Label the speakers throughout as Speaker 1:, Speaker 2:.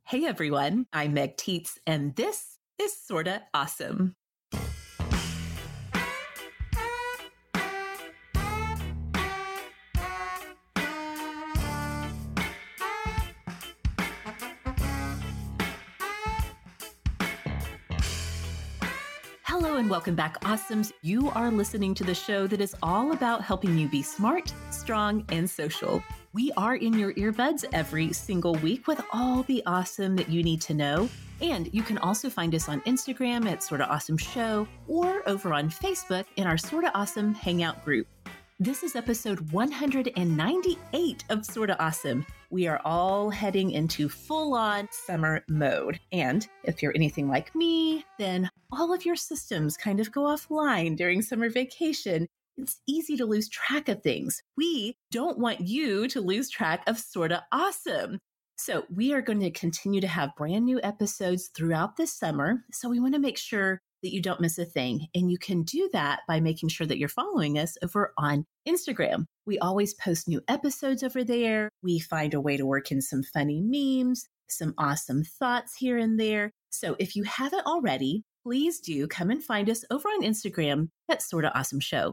Speaker 1: Hey everyone, I'm Meg Tietz, and this is Sorta Awesome. Hello and welcome back, Awesomes. You are listening to the show that is all about helping you be smart, strong, and social. We are in your earbuds every single week with all the awesome that you need to know. And you can also find us on Instagram at Sorta Awesome Show or over on Facebook in our Sorta Awesome Hangout group. This is episode 198 of Sorta Awesome. We are all heading into full-on summer mode. And if you're anything like me, then all of your systems kind of go offline during summer vacation. It's easy to lose track of things. We don't want you to lose track of Sorta Awesome. So we are going to continue to have brand new episodes throughout this summer. So we want to make sure that you don't miss a thing. And you can do that by making sure that you're following us over on Instagram. We always post new episodes over there. We find a way to work in some funny memes, some awesome thoughts here and there. So if you haven't already, please do come and find us over on Instagram at Sorta Awesome Show.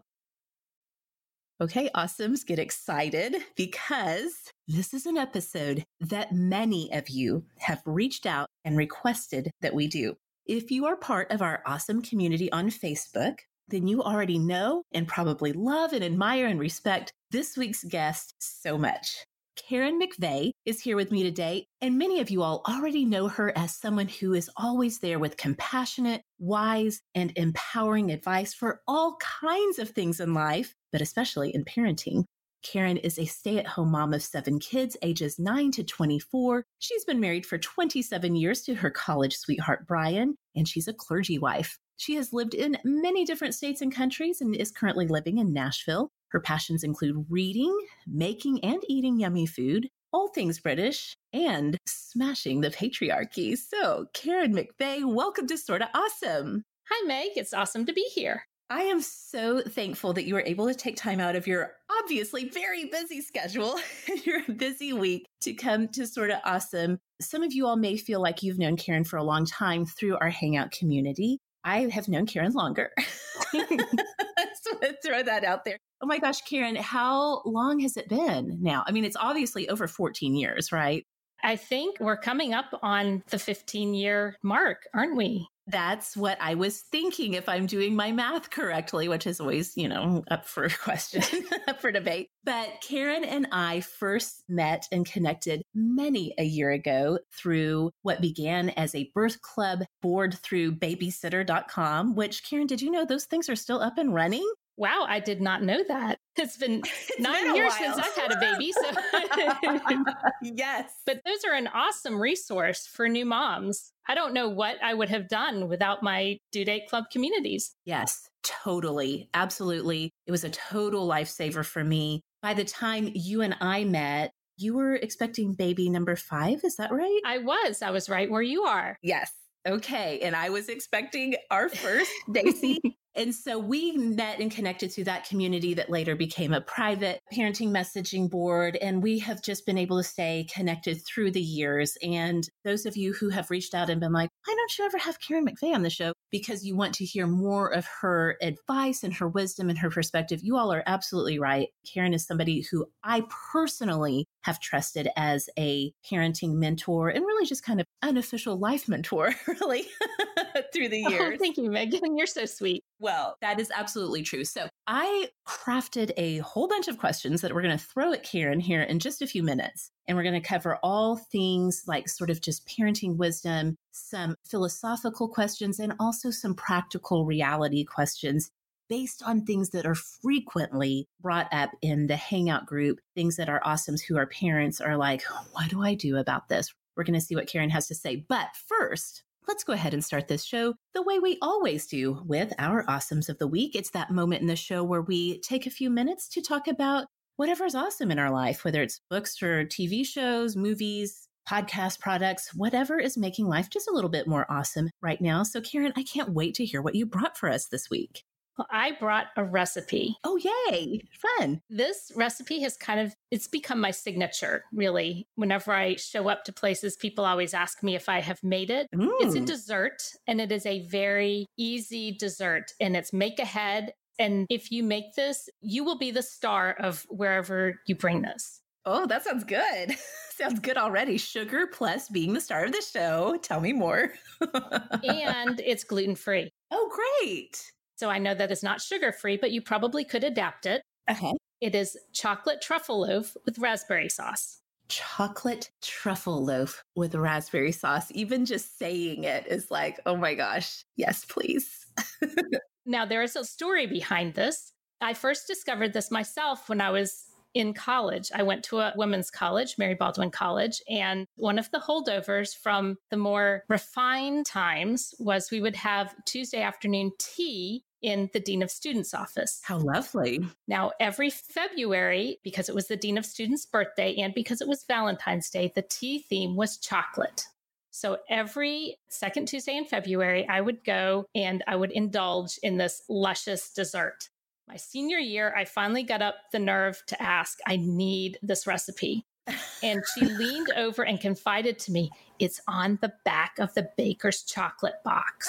Speaker 1: Okay, Awesomes, get excited because this is an episode that many of you have reached out and requested that we do. If you are part of our awesome community on Facebook, then you already know and probably love and admire and respect this week's guest so much. Karen McVeigh is here with me today, and many of you all already know her as someone who is always there with compassionate, wise, and empowering advice for all kinds of things in life, but especially in parenting. Karen is a stay-at-home mom of 7 kids, ages 9 to 24. She's been married for 27 years to her college sweetheart, Brian, and she's a clergy wife. She has lived in many different states and countries and is currently living in Nashville. Her passions include reading, making and eating yummy food, all things British, and smashing the patriarchy. So, Karen McVeigh, welcome to Sorta Awesome.
Speaker 2: Hi, Meg. It's awesome to be here.
Speaker 1: I am so thankful that you were able to take time out of your obviously very busy schedule, your busy week, to come to Sorta Awesome. Some of you all may feel like you've known Karen for a long time through our Hangout community. I have known Karen longer. I just want to throw that out there. Oh my gosh, Karen, how long has it been now? I mean, it's obviously over 14 years, right?
Speaker 2: I think we're coming up on the 15-year mark, aren't we?
Speaker 1: That's what I was thinking, if I'm doing my math correctly, which is always, up for question, up for debate. But Karen and I first met and connected many a year ago through what began as a birth club board through babysitter.com, which, Karen, did you know those things are still up and running?
Speaker 2: Wow, I did not know that. It's been 9 years since I've had a baby. So
Speaker 1: Yes.
Speaker 2: But those are an awesome resource for new moms. I don't know what I would have done without my due date club communities.
Speaker 1: Yes, totally. Absolutely. It was a total lifesaver for me. By the time you and I met, you were expecting baby number 5. Is that right?
Speaker 2: I was right where you are.
Speaker 1: Yes. Okay. And I was expecting our first, Daisy. And so we met and connected through that community that later became a private parenting messaging board. And we have just been able to stay connected through the years. And those of you who have reached out and been like, why don't you ever have Karen McVeigh on the show? Because you want to hear more of her advice and her wisdom and her perspective. You all are absolutely right. Karen is somebody who I personally have trusted as a parenting mentor and really just kind of unofficial life mentor, really, through the years.
Speaker 2: Oh, thank you, Megan. You're so sweet.
Speaker 1: Well, that is absolutely true. So I crafted a whole bunch of questions that we're going to throw at Karen here in just a few minutes. And we're going to cover all things like sort of just parenting wisdom, some philosophical questions, and also some practical reality questions based on things that are frequently brought up in the Hangout group, things that our awesomes who are parents are like, what do I do about this? We're going to see what Karen has to say. But first, let's go ahead and start this show the way we always do with our Awesomes of the Week. It's that moment in the show where we take a few minutes to talk about whatever's awesome in our life, whether it's books or TV shows, movies, podcast products, whatever is making life just a little bit more awesome right now. So Karen, I can't wait to hear what you brought for us this week.
Speaker 2: Well, I brought a recipe.
Speaker 1: Oh, yay. Fun.
Speaker 2: This recipe has it's become my signature, really. Whenever I show up to places, people always ask me if I have made it. It's a dessert, and it is a very easy dessert, and it's make ahead. And if you make this, you will be the star of wherever you bring this.
Speaker 1: Oh, that sounds good. Sounds good already. Sugar plus being the star of the show. Tell me more.
Speaker 2: And it's gluten-free.
Speaker 1: Oh, great.
Speaker 2: So I know that it's not sugar-free, but you probably could adapt it.
Speaker 1: Okay.
Speaker 2: It is chocolate truffle loaf with raspberry sauce.
Speaker 1: Chocolate truffle loaf with raspberry sauce. Even just saying it is like, oh my gosh. Yes, please.
Speaker 2: Now, there is a story behind this. I first discovered this myself when I was in college. I went to a women's college, Mary Baldwin College, and one of the holdovers from the more refined times was we would have Tuesday afternoon tea in the Dean of Students' office.
Speaker 1: How lovely.
Speaker 2: Now, every February, because it was the Dean of Students' birthday and because it was Valentine's Day, the tea theme was chocolate. So every second Tuesday in February, I would go and I would indulge in this luscious dessert. My senior year, I finally got up the nerve to ask, I need this recipe. And she leaned over and confided to me, it's on the back of the baker's chocolate box.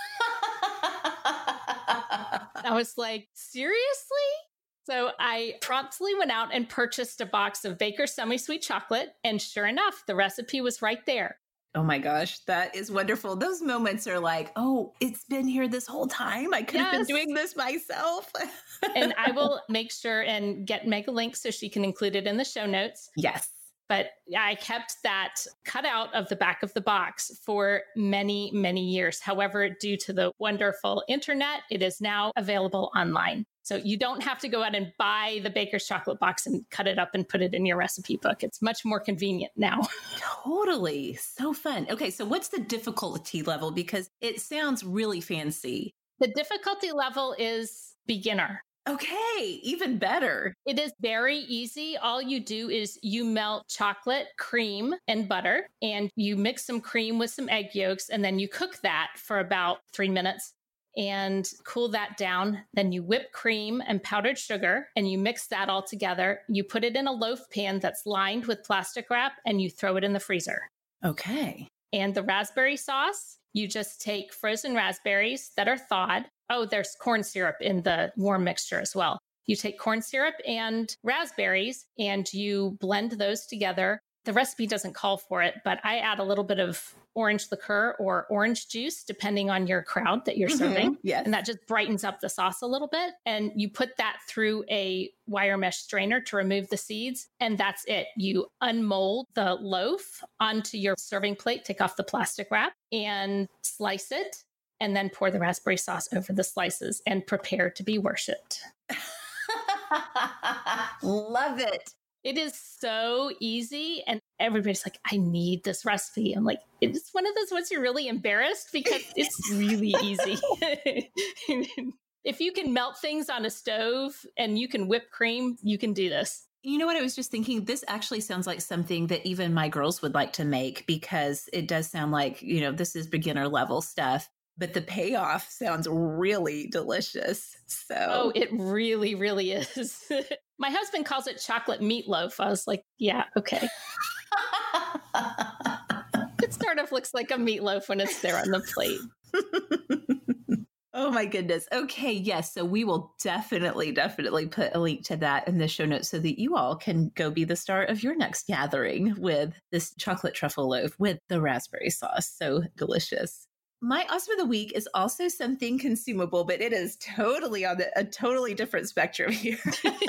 Speaker 2: I was like, seriously? So I promptly went out and purchased a box of Baker's semi-sweet chocolate. And sure enough, the recipe was right there.
Speaker 1: Oh my gosh, that is wonderful. Those moments are like, oh, it's been here this whole time. I could have been doing this myself.
Speaker 2: And I will make sure and make a link so she can include it in the show notes.
Speaker 1: Yes.
Speaker 2: But I kept that cut out of the back of the box for many, many years. However, due to the wonderful internet, it is now available online. So you don't have to go out and buy the Baker's chocolate box and cut it up and put it in your recipe book. It's much more convenient now.
Speaker 1: Totally. So fun. Okay, so what's the difficulty level? Because it sounds really fancy.
Speaker 2: The difficulty level is beginner.
Speaker 1: Okay, even better.
Speaker 2: It is very easy. All you do is you melt chocolate, cream, and butter, and you mix some cream with some egg yolks, and then you cook that for about 3 minutes and cool that down. Then you whip cream and powdered sugar, and you mix that all together. You put it in a loaf pan that's lined with plastic wrap, and you throw it in the freezer.
Speaker 1: Okay.
Speaker 2: And the raspberry sauce, you just take frozen raspberries that are thawed. Oh, there's corn syrup in the warm mixture as well. You take corn syrup and raspberries and you blend those together. The recipe doesn't call for it, but I add a little bit of orange liqueur or orange juice, depending on your crowd that you're serving.
Speaker 1: Yes.
Speaker 2: And that just brightens up the sauce a little bit. And you put that through a wire mesh strainer to remove the seeds. And that's it. You unmold the loaf onto your serving plate, take off the plastic wrap and slice it. And then pour the raspberry sauce over the slices and prepare to be worshipped.
Speaker 1: Love it.
Speaker 2: It is so easy. And everybody's like, I need this recipe. I'm like, it's one of those ones you're really embarrassed because it's really easy. If you can melt things on a stove and you can whip cream, you can do this.
Speaker 1: You know what? I was just thinking, this actually sounds like something that even my girls would like to make because it does sound like, this is beginner level stuff. But the payoff sounds really delicious.
Speaker 2: Oh, it really, really is. My husband calls it chocolate meatloaf. I was like, yeah, okay. It sort of looks like a meatloaf when it's there on the plate.
Speaker 1: Oh my goodness. Okay. Yes. So we will definitely put a link to that in the show notes so that you all can go be the star of your next gathering with this chocolate truffle loaf with the raspberry sauce. So delicious. My awesome of the week is also something consumable, but it is totally on a totally different spectrum here.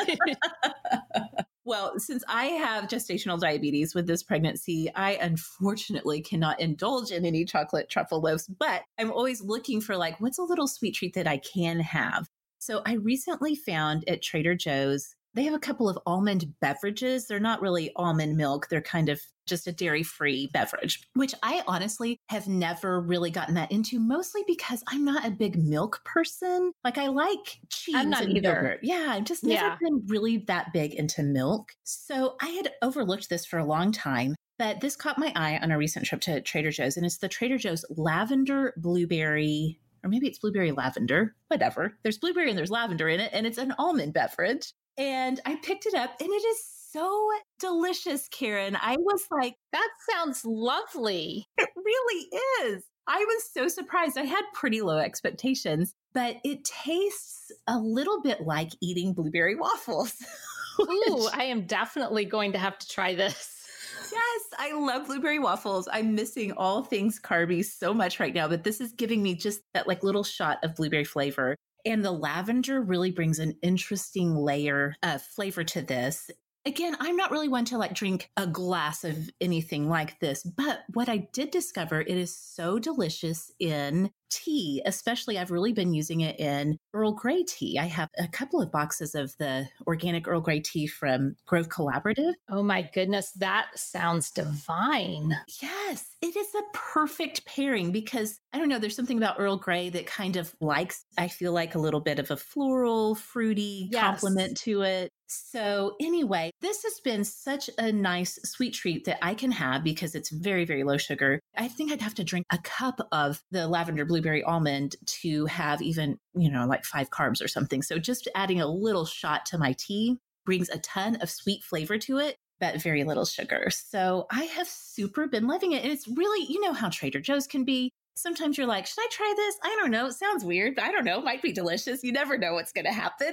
Speaker 1: Well, since I have gestational diabetes with this pregnancy, I unfortunately cannot indulge in any chocolate truffle loaves, but I'm always looking for what's a little sweet treat that I can have. So I recently found at Trader Joe's, they have a couple of almond beverages. They're not really almond milk. They're kind of just a dairy-free beverage, which I honestly have never really gotten that into, mostly because I'm not a big milk person. I like cheese and yogurt. Yeah, I've just never been really that big into milk. So I had overlooked this for a long time, but this caught my eye on a recent trip to Trader Joe's, and it's the Trader Joe's lavender blueberry or maybe it's blueberry lavender, whatever. There's blueberry and there's lavender in it, and it's an almond beverage. And I picked it up, and it is so delicious, Karen. I was like,
Speaker 2: that sounds lovely.
Speaker 1: It really is. I was so surprised. I had pretty low expectations, but it tastes a little bit like eating blueberry waffles.
Speaker 2: Ooh, I am definitely going to have to try this.
Speaker 1: Yes, I love blueberry waffles. I'm missing all things carby so much right now, but this is giving me just that like little shot of blueberry flavor. And the lavender really brings an interesting layer of flavor to this. Again, I'm not really one to like drink a glass of anything like this, but what I did discover, it is so delicious in tea. Especially, I've really been using it in Earl Grey tea. I have a couple of boxes of the organic Earl Grey tea from Grove Collaborative.
Speaker 2: Oh my goodness, that sounds divine.
Speaker 1: Yes, it is a perfect pairing because I don't know, there's something about Earl Grey that kind of likes, I feel like, a little bit of a floral, fruity complement to it. So anyway, this has been such a nice sweet treat that I can have because it's very, very low sugar. I think I'd have to drink a cup of the lavender blueberry almond to have even, like 5 carbs or something. So just adding a little shot to my tea brings a ton of sweet flavor to it, but very little sugar. So I have super been loving it. And it's really, how Trader Joe's can be. Sometimes you're like, should I try this? I don't know. It sounds weird, but I don't know. It might be delicious. You never know what's going to happen.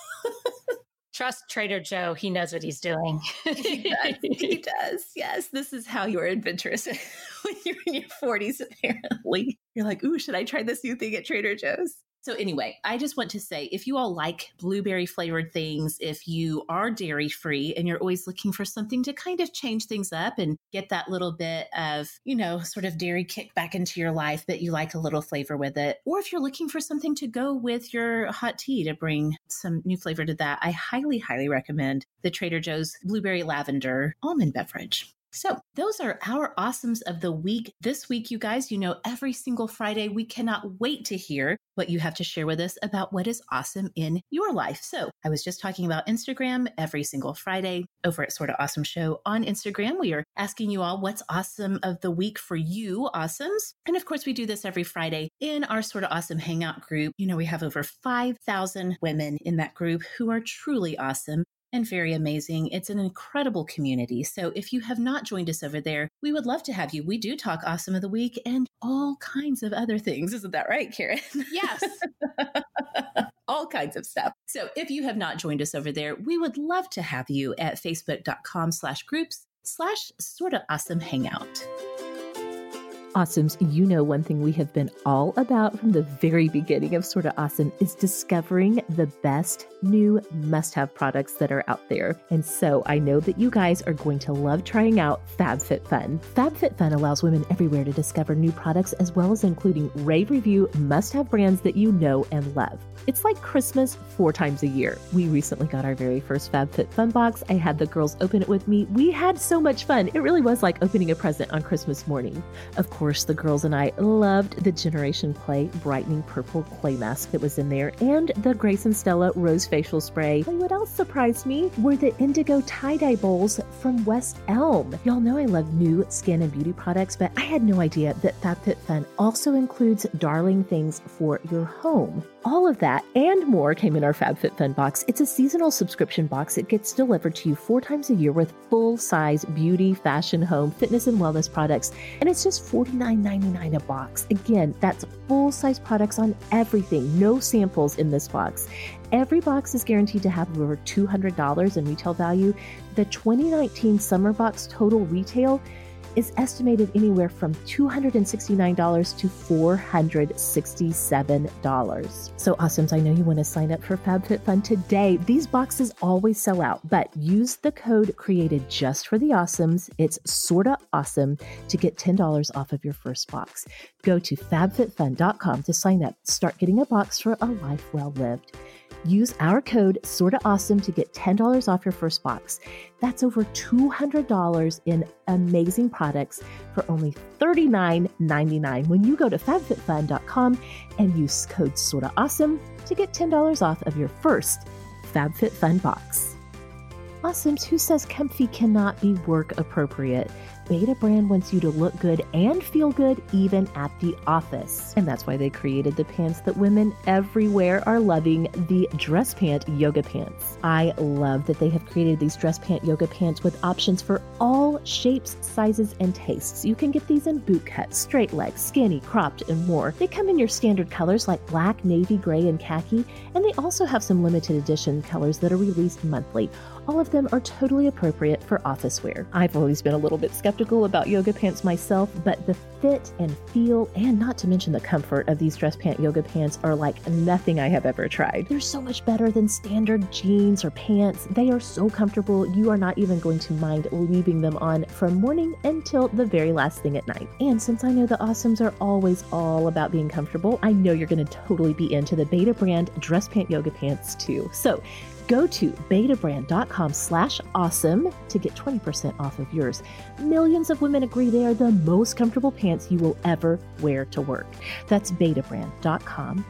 Speaker 2: Trust Trader Joe. He knows what he's doing.
Speaker 1: He does. He does. Yes. This is how you're adventurous when you're in your 40s, apparently. You're like, ooh, should I try this new thing at Trader Joe's? So anyway, I just want to say, if you all like blueberry flavored things, if you are dairy free and you're always looking for something to kind of change things up and get that little bit of, sort of dairy kick back into your life, but you like a little flavor with it, or if you're looking for something to go with your hot tea to bring some new flavor to that, I highly, highly recommend the Trader Joe's Blueberry Lavender Almond Beverage. So those are our awesomes of the week. This week, you guys, every single Friday, we cannot wait to hear what you have to share with us about what is awesome in your life. So I was just talking about Instagram every single Friday over at Sorta Awesome Show on Instagram. We are asking you all what's awesome of the week for you, awesomes. And of course, we do this every Friday in our Sorta Awesome Hangout group. We have over 5,000 women in that group who are truly awesome and very amazing. It's an incredible community. So if you have not joined us over there, we would love to have you. We do talk awesome of the week and all kinds of other things. Isn't that right, Karen?
Speaker 2: Yes.
Speaker 1: All kinds of stuff. So if you have not joined us over there, we would love to have you at facebook.com/groups/sortaawesome-hangout.
Speaker 3: Awesomes, one thing we have been all about from the very beginning of Sorta Awesome is discovering the best new must-have products that are out there. And so I know that you guys are going to love trying out FabFitFun. FabFitFun allows women everywhere to discover new products as well as including rave review must-have brands that you know and love. It's like Christmas 4 times a year. We recently got our very first FabFitFun box. I had the girls open it with me. We had so much fun. It really was like opening a present on Christmas morning. Of course, the girls and I loved the Generation Clay brightening purple clay mask that was in there and the Grace and Stella rose facial spray. And what else surprised me were the indigo tie-dye bowls from West Elm. Y'all know I love new skin and beauty products, but I had no idea that FabFitFun also includes darling things for your home. All of that and more came in our FabFitFun box. It's a seasonal subscription box. It gets delivered to you 4 times a year with full-size beauty, fashion, home, fitness, and wellness products. And it's just $49.99 a box. Again, that's full-size products on everything. No samples in this box. Every box is guaranteed to have over $200 in retail value. The 2019 summer box total retail is estimated anywhere from $269 to $467. So awesomes, I know you want to sign up for FabFitFun today. These boxes always sell out, but use the code created just for the awesomes. It's Sorta Awesome to get $10 off of your first box. Go to fabfitfun.com to sign up. Start getting a box for a life well lived. Use our code SortaAwesome to get $10 off your first box. That's over $200 in amazing products for only $39.99 when you go to fabfitfun.com and use code SortaAwesome to get $10 off of your first FabFitFun box. Awesomes, who says comfy cannot be work appropriate? Beta brand wants you to look good and feel good even at the office. And that's why they created the pants that women everywhere are loving, the dress pant yoga pants. I love that they have created these dress pant yoga pants with options for all shapes, sizes, and tastes. You can get these in boot cut, straight leg, skinny, cropped, and more. They come in your standard colors like black, navy, gray, and khaki, and they also have some limited edition colors that are released monthly. All of them are totally appropriate for office wear. I've always been a little bit skeptical about yoga pants myself, but the fit and feel, and not to mention the comfort of these dress pant yoga pants are like nothing I have ever tried. They're so much better than standard jeans or pants. They are so comfortable, you are not even going to mind leaving them on from morning until the very last thing at night. And since I know the Awesomes are always all about being comfortable, I know you're going to totally be into the Beta brand dress pant yoga pants too. So go to betabrand.com/awesome to get 20% off of yours. Millions of women agree they are the most comfortable pants you will ever wear to work. That's betabrand.com,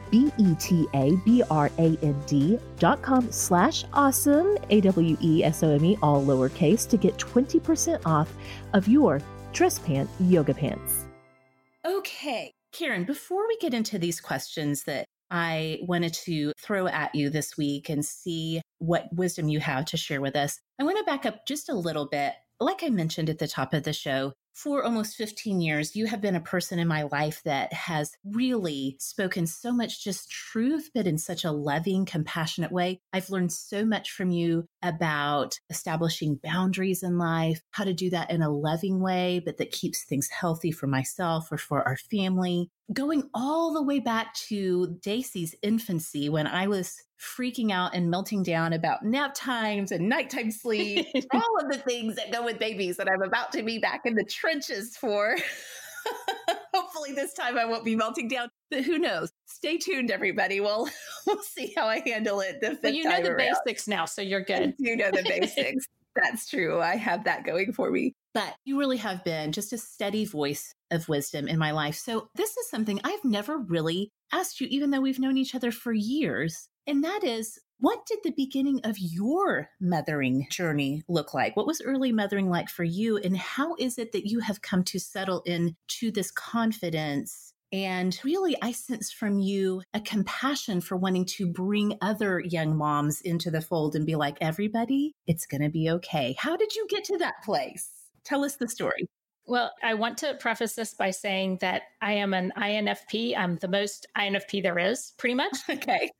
Speaker 3: betabrand.com/awesome, AWESOME, all lowercase, to get 20% off of your dress pant yoga pants.
Speaker 1: Okay, Karen, before we get into these questions that I wanted to throw at you this week and see what wisdom you have to share with us, I want to back up just a little bit. Like I mentioned at the top of the show, for almost 15 years, you have been a person in my life that has really spoken so much just truth, but in such a loving, compassionate way. I've learned so much from you about establishing boundaries in life, how to do that in a loving way, but that keeps things healthy for myself or for our family. Going all the way back to Daisy's infancy, when I was freaking out and melting down about nap times and nighttime sleep, all of the things that go with babies that I'm about to be back in the trenches for. Hopefully this time I won't be melting down, but who knows? Stay tuned, everybody. We'll see how I handle it the fifth time
Speaker 2: you know the
Speaker 1: around.
Speaker 2: basics now, so you're good.
Speaker 1: I do know the basics. That's true. I have that going for me. But you really have been just a steady voice of wisdom in my life. So this is something I've never really asked you, even though we've known each other for years. And that is, what did the beginning of your mothering journey look like? What was early mothering like for you? And how is it that you have come to settle into this confidence? And really, I sense from you a compassion for wanting to bring other young moms into the fold and be like, everybody, it's going to be okay. How did you get to that place? Tell us the story.
Speaker 2: Well, I want to preface this by saying that I am an INFP. I'm the most INFP there is, pretty much.
Speaker 1: Okay.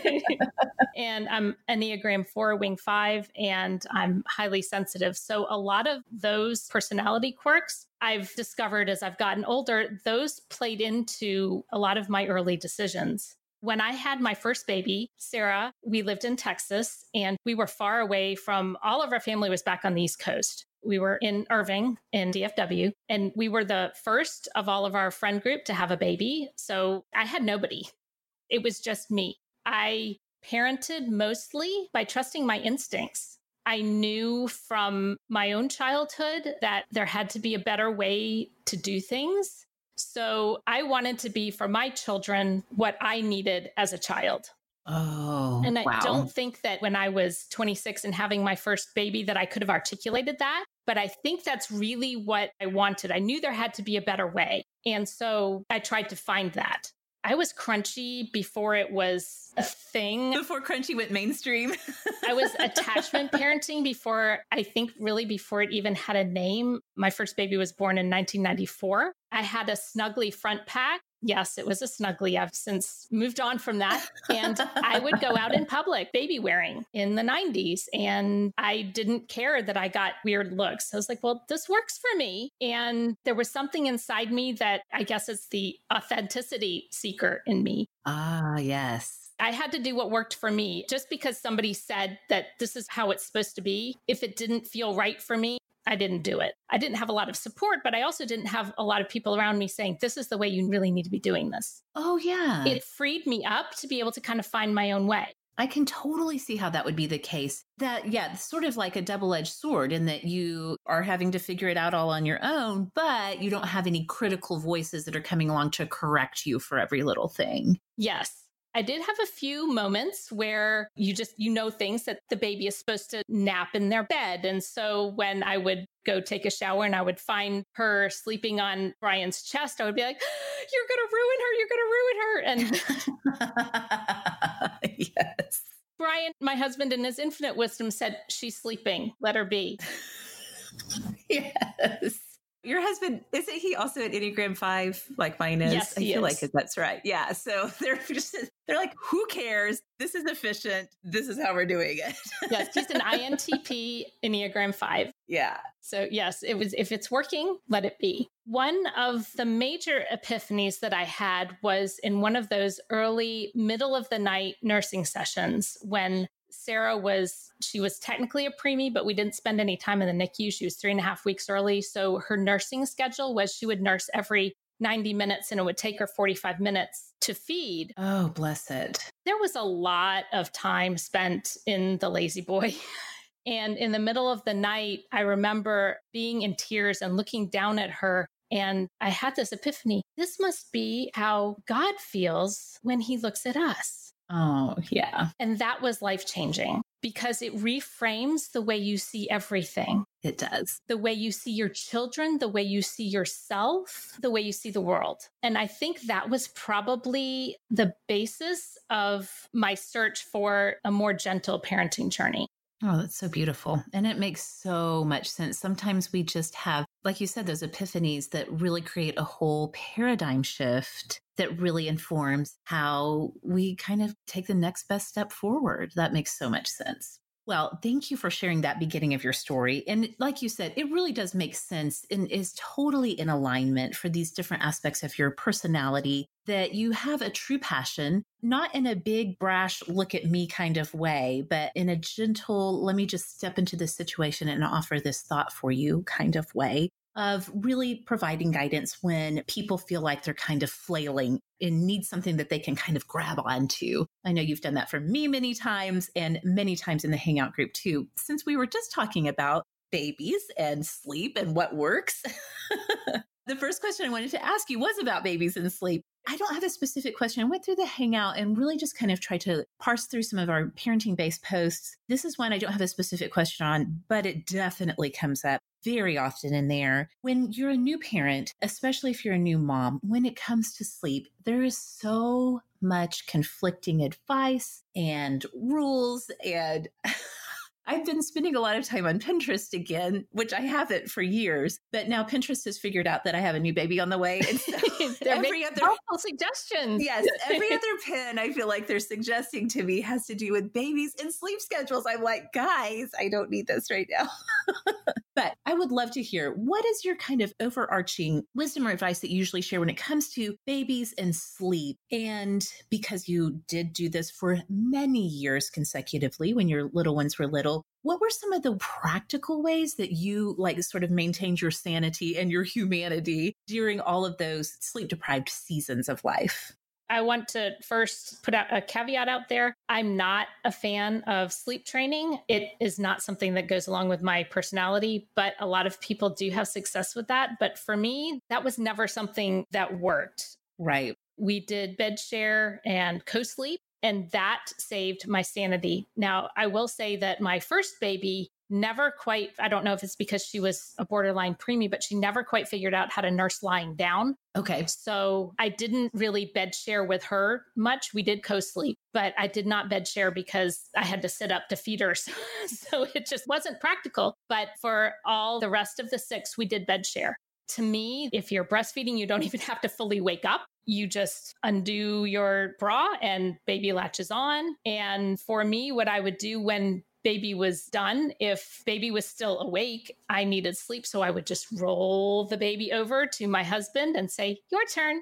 Speaker 2: And I'm Enneagram 4, Wing 5, and I'm highly sensitive. So a lot of those personality quirks I've discovered as I've gotten older, those played into a lot of my early decisions. When I had my first baby, Sarah, we lived in Texas and we were far away from all of our family was back on the East Coast. We were in Irving in DFW, and we were the first of all of our friend group to have a baby. So I had nobody. It was just me. I parented mostly by trusting my instincts. I knew from my own childhood that there had to be a better way to do things. So I wanted to be for my children what I needed as a child.
Speaker 1: Oh,
Speaker 2: and I
Speaker 1: wow.
Speaker 2: don't think that when I was 26 and having my first baby that I could have articulated that. But I think that's really what I wanted. I knew there had to be a better way. And so I tried to find that. I was crunchy before it was a thing.
Speaker 1: Before crunchy went mainstream.
Speaker 2: I was attachment parenting before it even had a name. My first baby was born in 1994. I had a Snuggly front pack. Yes, it was a Snuggly. I've since moved on from that. And I would go out in public baby wearing in the 90s. And I didn't care that I got weird looks. I was like, well, this works for me. And there was something inside me that I guess it's the authenticity seeker in me.
Speaker 1: Ah, yes.
Speaker 2: I had to do what worked for me. Just because somebody said that this is how it's supposed to be, if it didn't feel right for me, I didn't do it. I didn't have a lot of support, but I also didn't have a lot of people around me saying, this is the way you really need to be doing this.
Speaker 1: Oh, yeah.
Speaker 2: It freed me up to be able to kind of find my own way.
Speaker 1: I can totally see how that would be the case. That, yeah, it's sort of like a double-edged sword in that you are having to figure it out all on your own, but you don't have any critical voices that are coming along to correct you for every little thing.
Speaker 2: Yes. I did have a few moments where you know things that the baby is supposed to nap in their bed. And so when I would go take a shower and I would find her sleeping on Brian's chest, I would be like, you're going to ruin her. You're going to ruin her. And
Speaker 1: Yes.
Speaker 2: Brian, my husband, in his infinite wisdom said, she's sleeping. Let her be.
Speaker 1: Yes. Your husband, isn't he also an Enneagram 5 like mine is?
Speaker 2: Yes, he
Speaker 1: I feel
Speaker 2: is.
Speaker 1: like that's right. Yeah. So they're like, who cares? This is efficient. This is how we're doing it.
Speaker 2: Yes, he's an INTP Enneagram 5.
Speaker 1: Yeah.
Speaker 2: So yes, if it's working, let it be. One of the major epiphanies that I had was in one of those early middle of the night nursing sessions when Sarah was technically a preemie, but we didn't spend any time in the NICU. She was 3.5 weeks early. So her nursing schedule was she would nurse every 90 minutes and it would take her 45 minutes to feed.
Speaker 1: Oh, bless it.
Speaker 2: There was a lot of time spent in the lazy boy. And in the middle of the night, I remember being in tears and looking down at her. And I had this epiphany. This must be how God feels when he looks at us.
Speaker 1: Oh, yeah.
Speaker 2: And that was life-changing because it reframes the way you see everything.
Speaker 1: It does.
Speaker 2: The way you see your children, the way you see yourself, the way you see the world. And I think that was probably the basis of my search for a more gentle parenting journey.
Speaker 1: Oh, that's so beautiful. And it makes so much sense. Sometimes we just have, like you said, those epiphanies that really create a whole paradigm shift that really informs how we kind of take the next best step forward. That makes so much sense. Well, thank you for sharing that beginning of your story. And like you said, it really does make sense and is totally in alignment for these different aspects of your personality, that you have a true passion, not in a big, brash, look at me kind of way, but in a gentle, let me just step into this situation and offer this thought for you kind of way, of really providing guidance when people feel like they're kind of flailing and need something that they can kind of grab onto. I know you've done that for me many times and many times in the Hangout group too. Since we were just talking about babies and sleep and what works, the first question I wanted to ask you was about babies and sleep. I don't have a specific question. I went through the Hangout and really just kind of tried to parse through some of our parenting-based posts. This is one I don't have a specific question on, but it definitely comes up very often in there. When you're a new parent, especially if you're a new mom, when it comes to sleep, there is so much conflicting advice and rules. And I've been spending a lot of time on Pinterest again, which I haven't for years. But now Pinterest has figured out that I have a new baby on the way. And so
Speaker 2: every other helpful suggestions.
Speaker 1: Yes, every other pin I feel like they're suggesting to me has to do with babies and sleep schedules. I'm like, guys, I don't need this right now. But I would love to hear, what is your kind of overarching wisdom or advice that you usually share when it comes to babies and sleep? And because you did do this for many years consecutively when your little ones were little, what were some of the practical ways that you like sort of maintained your sanity and your humanity during all of those sleep deprived seasons of life?
Speaker 2: I want to first put out a caveat out there. I'm not a fan of sleep training. It is not something that goes along with my personality, but a lot of people do have success with that. But for me, that was never something that worked.
Speaker 1: Right.
Speaker 2: We did bed share and co-sleep, and that saved my sanity. Now, I will say that my first baby never quite, I don't know if it's because she was a borderline preemie, but she never quite figured out how to nurse lying down.
Speaker 1: Okay.
Speaker 2: So I didn't really bed share with her much. We did co-sleep, but I did not bed share because I had to sit up to feed her. So it just wasn't practical. But for all the rest of the 6, we did bed share. To me, if you're breastfeeding, you don't even have to fully wake up. You just undo your bra and baby latches on. And for me, what I would do when baby was done, if baby was still awake, I needed sleep. So I would just roll the baby over to my husband and say, your turn.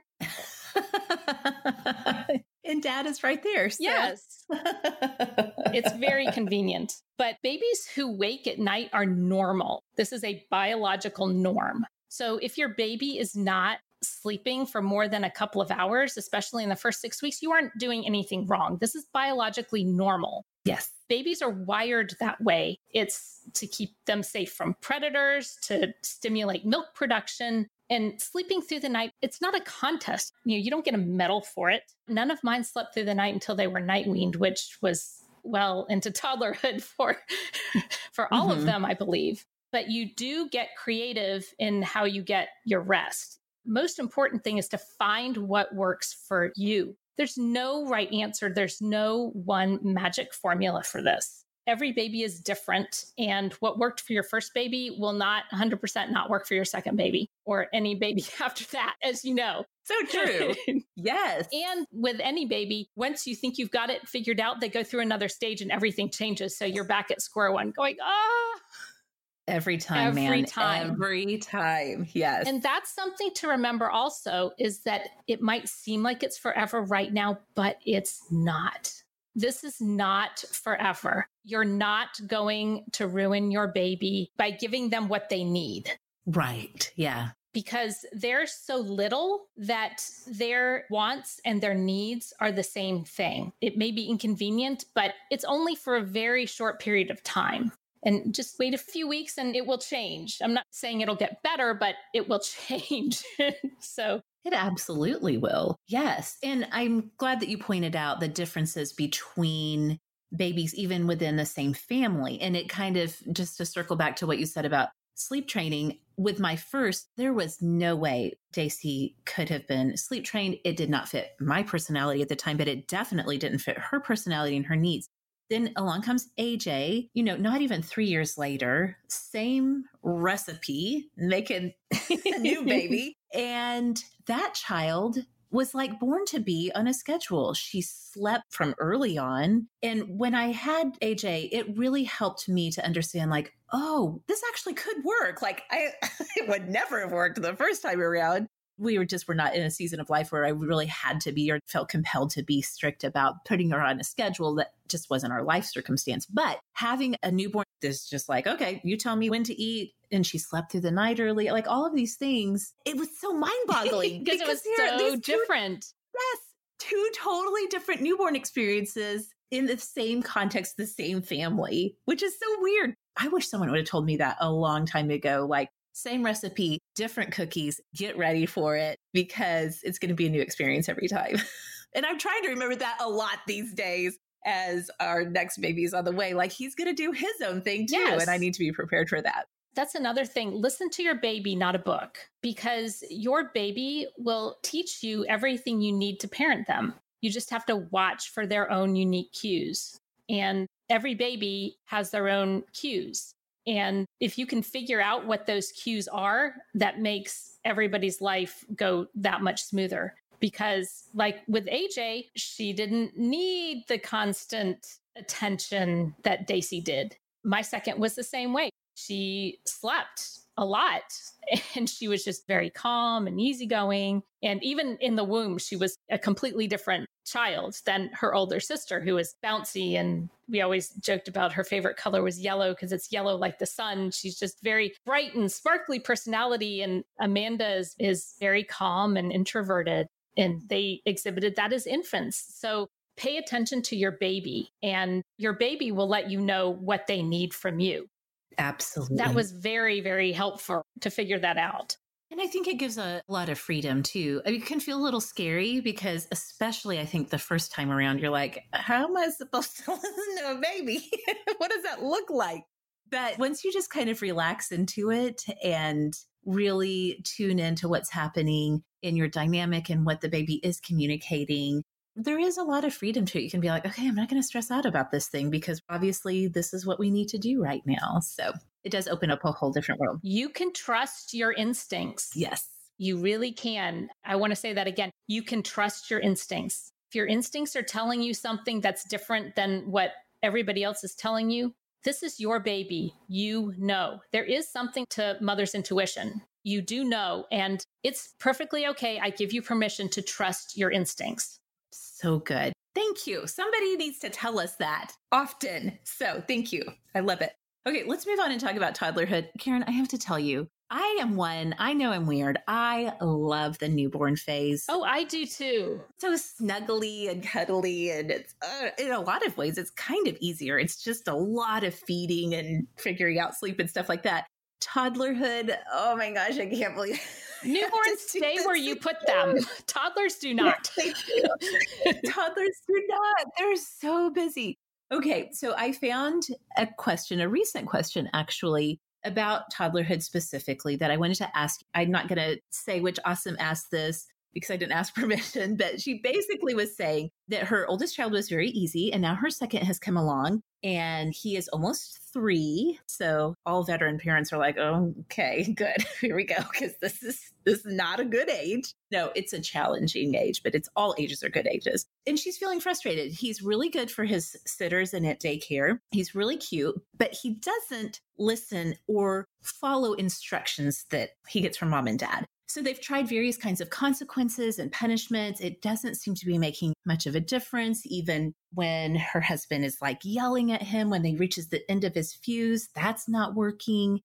Speaker 1: And dad is right there. So.
Speaker 2: Yes. It's very convenient. But babies who wake at night are normal. This is a biological norm. So if your baby is not sleeping for more than a couple of hours, especially in the first 6 weeks, you aren't doing anything wrong. This is biologically normal.
Speaker 1: Yes.
Speaker 2: Babies are wired that way. It's to keep them safe from predators, to stimulate milk production. And sleeping through the night, it's not a contest. You don't get a medal for it. None of mine slept through the night until they were night weaned, which was well into toddlerhood for all of them, I believe. But you do get creative in how you get your rest. Most important thing is to find what works for you. There's no right answer. There's no one magic formula for this. Every baby is different. And what worked for your first baby will not 100% not work for your second baby or any baby after that, as you know.
Speaker 1: So true. Yes.
Speaker 2: And with any baby, once you think you've got it figured out, they go through another stage and everything changes. So you're back at square one going,
Speaker 1: Every time, man. Every time. Yes.
Speaker 2: And that's something to remember also, is that it might seem like it's forever right now, but it's not. This is not forever. You're not going to ruin your baby by giving them what they need.
Speaker 1: Right. Yeah.
Speaker 2: Because they're so little that their wants and their needs are the same thing. It may be inconvenient, but it's only for a very short period of time. And just wait a few weeks and it will change. I'm not saying it'll get better, but it will change. So
Speaker 1: it absolutely will. Yes. And I'm glad that you pointed out the differences between babies, even within the same family. And it kind of, just to circle back to what you said about sleep training, with my first, there was no way Daisy could have been sleep trained. It did not fit my personality at the time, but it definitely didn't fit her personality and her needs. Then along comes AJ, not even 3 years later, same recipe, making a new baby. And that child was like born to be on a schedule. She slept from early on. And when I had AJ, it really helped me to understand like, oh, this actually could work. Like it would never have worked the first time around. We were not in a season of life where I really had to be or felt compelled to be strict about putting her on a schedule that just wasn't our life circumstance. But having a newborn is just like, okay, you tell me when to eat. And she slept through the night early, like all of these things. It was so mind-boggling.
Speaker 2: because it was so different.
Speaker 1: Yes. Two totally different newborn experiences in the same context, the same family, which is so weird. I wish someone would have told me that a long time ago. Like, same recipe, different cookies, get ready for it because it's going to be a new experience every time. And I'm trying to remember that a lot these days as our next baby's on the way. Like he's going to do his own thing too. Yes. And I need to be prepared for that.
Speaker 2: That's another thing. Listen to your baby, not a book, because your baby will teach you everything you need to parent them. You just have to watch for their own unique cues. And every baby has their own cues. And if you can figure out what those cues are, that makes everybody's life go that much smoother. Because like with AJ, she didn't need the constant attention that Daisy did. My second was the same way. She slept a lot and she was just very calm and easygoing. And even in the womb, she was a completely different child than her older sister, who was bouncy. And we always joked about her favorite color was yellow because it's yellow like the sun. She's just very bright and sparkly personality. And Amanda is very calm and introverted. And they exhibited that as infants. So pay attention to your baby, and your baby will let you know what they need from you.
Speaker 1: Absolutely.
Speaker 2: That was very, very helpful to figure that out.
Speaker 1: And I think it gives a lot of freedom too. I mean, it can feel a little scary because especially I think the first time around, you're like, how am I supposed to listen to a baby? What does that look like? But once you just kind of relax into it and really tune into what's happening in your dynamic and what the baby is communicating, there is a lot of freedom to it. You can be like, okay, I'm not going to stress out about this thing because obviously this is what we need to do right now. So it does open up a whole different world.
Speaker 2: You can trust your instincts.
Speaker 1: Yes.
Speaker 2: You really can. I want to say that again. You can trust your instincts. If your instincts are telling you something that's different than what everybody else is telling you, this is your baby. You know. There is something to mother's intuition. You do know, and it's perfectly okay. I give you permission to trust your instincts.
Speaker 1: So good. Thank you. Somebody needs to tell us that often. So thank you. I love it. Okay, let's move on and talk about toddlerhood. Karen, I have to tell you, I know I'm weird. I love the newborn phase.
Speaker 2: Oh, I do too.
Speaker 1: So snuggly and cuddly. And it's in a lot of ways, it's kind of easier. It's just a lot of feeding and figuring out sleep and stuff like that. Toddlerhood, oh my gosh, I can't believe
Speaker 2: Newborns stay where you put them. Toddlers do not.
Speaker 1: They do. Toddlers do not. They're so busy. Okay, so I found a recent question actually, about toddlerhood specifically that I wanted to ask. I'm not going to say which Awesome asked this because I didn't ask permission, but she basically was saying that her oldest child was very easy and now her second has come along and he is almost 3. So all veteran parents are like, oh, okay, good. Here we go. Because this is not a good age. No, it's a challenging age, but it's all ages are good ages. And she's feeling frustrated. He's really good for his sitters and at daycare. He's really cute, but he doesn't listen or follow instructions that he gets from mom and dad. So they've tried various kinds of consequences and punishments. It doesn't seem to be making much of a difference. Even when her husband is like yelling at him when he reaches the end of his fuse, that's not working.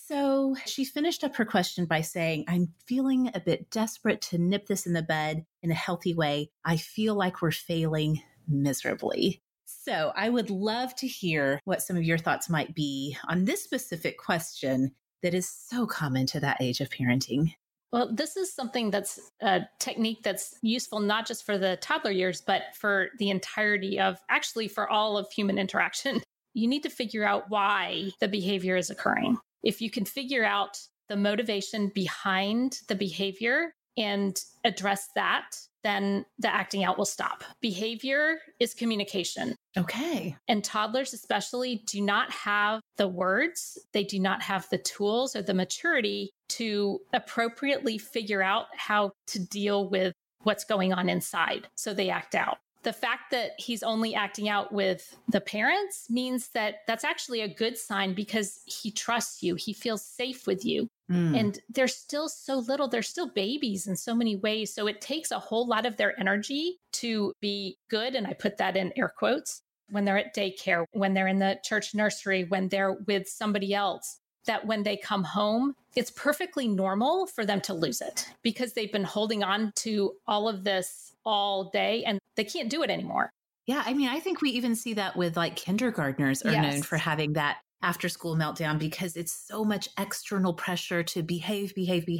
Speaker 1: So she finished up her question by saying, I'm feeling a bit desperate to nip this in the bud in a healthy way. I feel like we're failing miserably. So I would love to hear what some of your thoughts might be on this specific question that is so common to that age of parenting.
Speaker 2: Well, this is something that's a technique that's useful not just for the toddler years, but for the entirety of, actually for all of human interaction. You need to figure out why the behavior is occurring. If you can figure out the motivation behind the behavior and address that, then the acting out will stop. Behavior is communication.
Speaker 1: Okay.
Speaker 2: And toddlers especially do not have the words, they do not have the tools or the maturity to appropriately figure out how to deal with what's going on inside. So they act out. The fact that he's only acting out with the parents means that that's actually a good sign because he trusts you. He feels safe with you. And they're still so little. They're still babies in so many ways. So it takes a whole lot of their energy to be good. And I put that in air quotes when they're at daycare, when they're in the church nursery, when they're with somebody else, that when they come home, it's perfectly normal for them to lose it because they've been holding on to all of this all day and they can't do it anymore.
Speaker 1: Yeah. I mean, I think we even see that with like kindergartners are known for having that after school meltdown because it's so much external pressure to behave.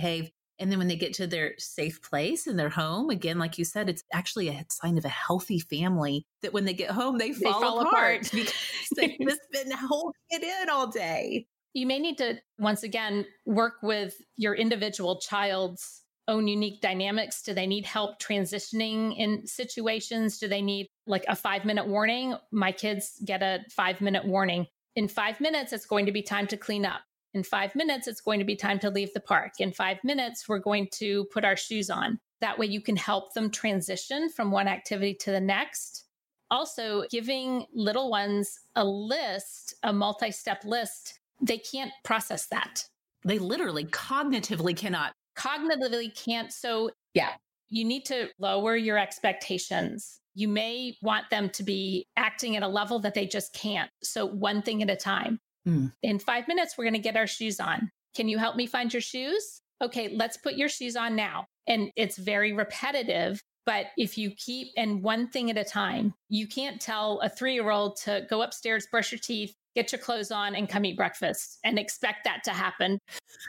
Speaker 1: And then when they get to their safe place in their home, again, like you said, it's actually a sign of a healthy family that when they get home, they fall apart because they've just been holding it in all day.
Speaker 2: You may need to, once again, work with your individual child's own unique dynamics. Do they need help transitioning in situations? Do they need like a 5-minute warning? My kids get a 5-minute warning. In 5 minutes, it's going to be time to clean up. In 5 minutes, it's going to be time to leave the park. In 5 minutes, we're going to put our shoes on. That way you can help them transition from one activity to the next. Also, giving little ones a list, a multi-step list, they can't process that.
Speaker 1: They literally cognitively cannot.
Speaker 2: Cognitively can't. So
Speaker 1: yeah,
Speaker 2: you need to lower your expectations. You may want them to be acting at a level that they just can't. So one thing at a time. In 5 minutes, we're going to get our shoes on. Can you help me find your shoes? Okay, let's put your shoes on now. And it's very repetitive. But if you keep, and one thing at a time, you can't tell a 3-year-old to go upstairs, brush your teeth, get your clothes on and come eat breakfast and expect that to happen.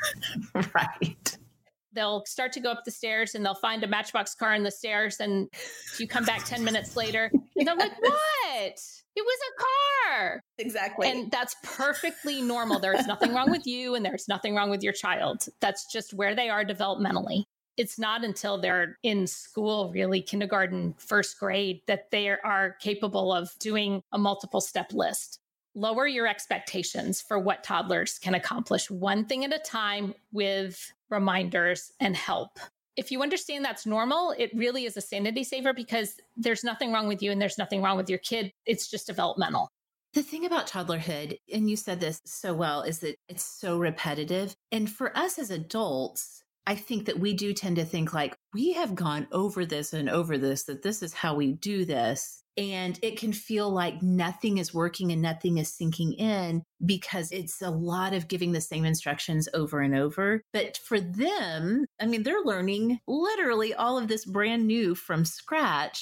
Speaker 1: Right.
Speaker 2: They'll start to go up the stairs and they'll find a Matchbox car in the stairs. And you come back 10 minutes later and they're like, what? It was a car.
Speaker 1: Exactly.
Speaker 2: And that's perfectly normal. There's nothing wrong with you and there's nothing wrong with your child. That's just where they are developmentally. It's not until they're in school, really kindergarten, first grade, that they are capable of doing a multiple step list. Lower your expectations for what toddlers can accomplish one thing at a time with reminders and help. If you understand that's normal, it really is a sanity saver because there's nothing wrong with you and there's nothing wrong with your kid. It's just developmental.
Speaker 1: The thing about toddlerhood, and you said this so well, is that it's so repetitive. And for us as adults, I think that we do tend to think like we have gone over this and over this, that this is how we do this. And it can feel like nothing is working and nothing is sinking in because it's a lot of giving the same instructions over and over. But for them, I mean, they're learning literally all of this brand new from scratch.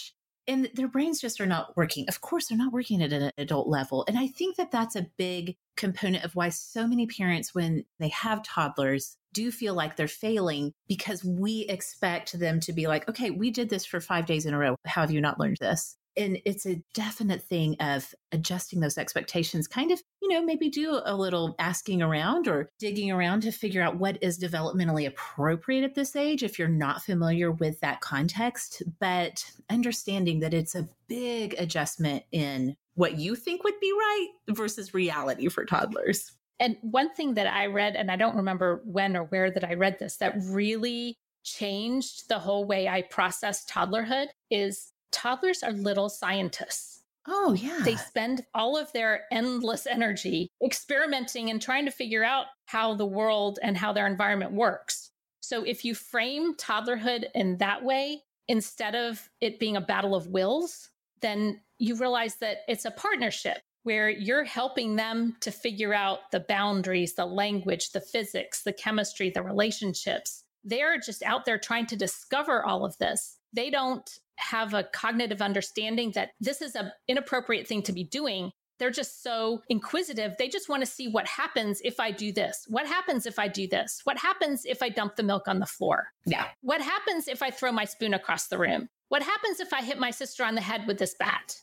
Speaker 1: and their brains just are not working. Of course, they're not working at an adult level. And I think that that's a big component of why so many parents, when they have toddlers, do feel like they're failing, because we expect them to be like, okay, we did this for 5 days in a row. How have you not learned this? And it's a definite thing of adjusting those expectations, kind of, maybe do a little asking around or digging around to figure out what is developmentally appropriate at this age if you're not familiar with that context, but understanding that it's a big adjustment in what you think would be right versus reality for toddlers.
Speaker 2: And one thing that I read, and I don't remember when or where that I read this, that really changed the whole way I process toddlerhood is toddlers are little scientists.
Speaker 1: Oh, yeah.
Speaker 2: They spend all of their endless energy experimenting and trying to figure out how the world and how their environment works. So if you frame toddlerhood in that way, instead of it being a battle of wills, then you realize that it's a partnership where you're helping them to figure out the boundaries, the language, the physics, the chemistry, the relationships. They're just out there trying to discover all of this. They don't have a cognitive understanding that this is an inappropriate thing to be doing. They're just so inquisitive. They just want to see what happens if I do this. What happens if I do this? What happens if I dump the milk on the floor?
Speaker 1: Yeah.
Speaker 2: What happens if I throw my spoon across the room? What happens if I hit my sister on the head with this bat?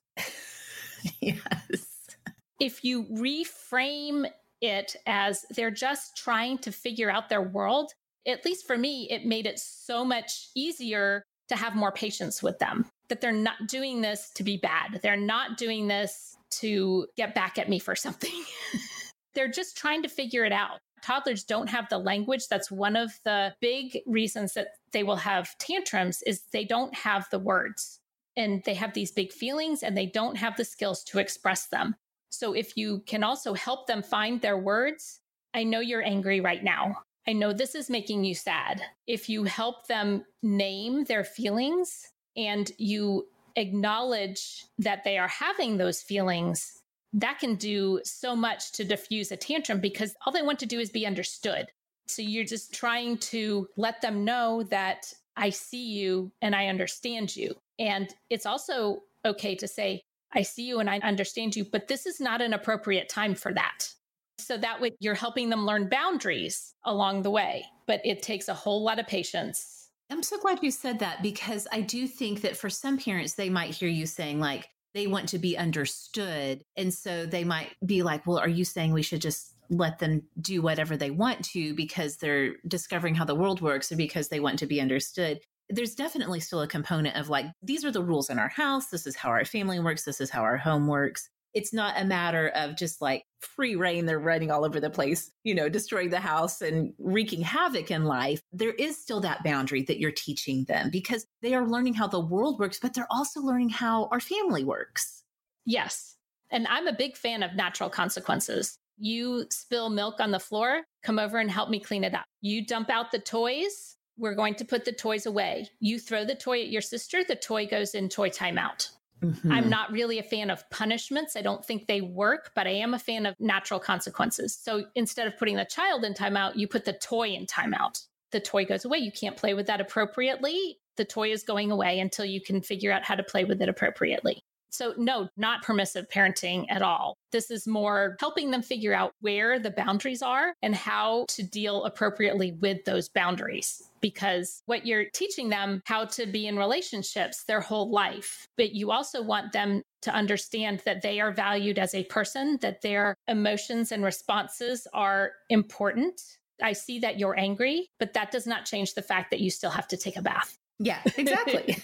Speaker 1: Yes.
Speaker 2: If you reframe it as they're just trying to figure out their world, at least for me, it made it so much easier to have more patience with them, that they're not doing this to be bad. They're not doing this to get back at me for something. They're just trying to figure it out. Toddlers don't have the language. That's one of the big reasons that they will have tantrums is they don't have the words, and they have these big feelings and they don't have the skills to express them. So if you can also help them find their words, I know you're angry right now. I know this is making you sad. If you help them name their feelings and you acknowledge that they are having those feelings, that can do so much to diffuse a tantrum because all they want to do is be understood. So you're just trying to let them know that I see you and I understand you. And it's also okay to say, I see you and I understand you, but this is not an appropriate time for that. So that way you're helping them learn boundaries along the way, but it takes a whole lot of patience.
Speaker 1: I'm so glad you said that, because I do think that for some parents, they might hear you saying like, they want to be understood. And so they might be like, well, are you saying we should just let them do whatever they want to because they're discovering how the world works or because they want to be understood? There's definitely still a component of like, these are the rules in our house. This is how our family works. This is how our home works. It's not a matter of just like free reign. They're running all over the place, destroying the house and wreaking havoc in life. There is still that boundary that you're teaching them because they are learning how the world works, but they're also learning how our family works.
Speaker 2: Yes. And I'm a big fan of natural consequences. You spill milk on the floor, come over and help me clean it up. You dump out the toys, we're going to put the toys away. You throw the toy at your sister, the toy goes in toy timeout. Mm-hmm. I'm not really a fan of punishments. I don't think they work, but I am a fan of natural consequences. So instead of putting the child in timeout, you put the toy in timeout. The toy goes away. You can't play with that appropriately. The toy is going away until you can figure out how to play with it appropriately. So no, not permissive parenting at all. This is more helping them figure out where the boundaries are and how to deal appropriately with those boundaries. Because what you're teaching them how to be in relationships their whole life, but you also want them to understand that they are valued as a person, that their emotions and responses are important. I see that you're angry, but that does not change the fact that you still have to take a bath.
Speaker 1: Yeah, exactly.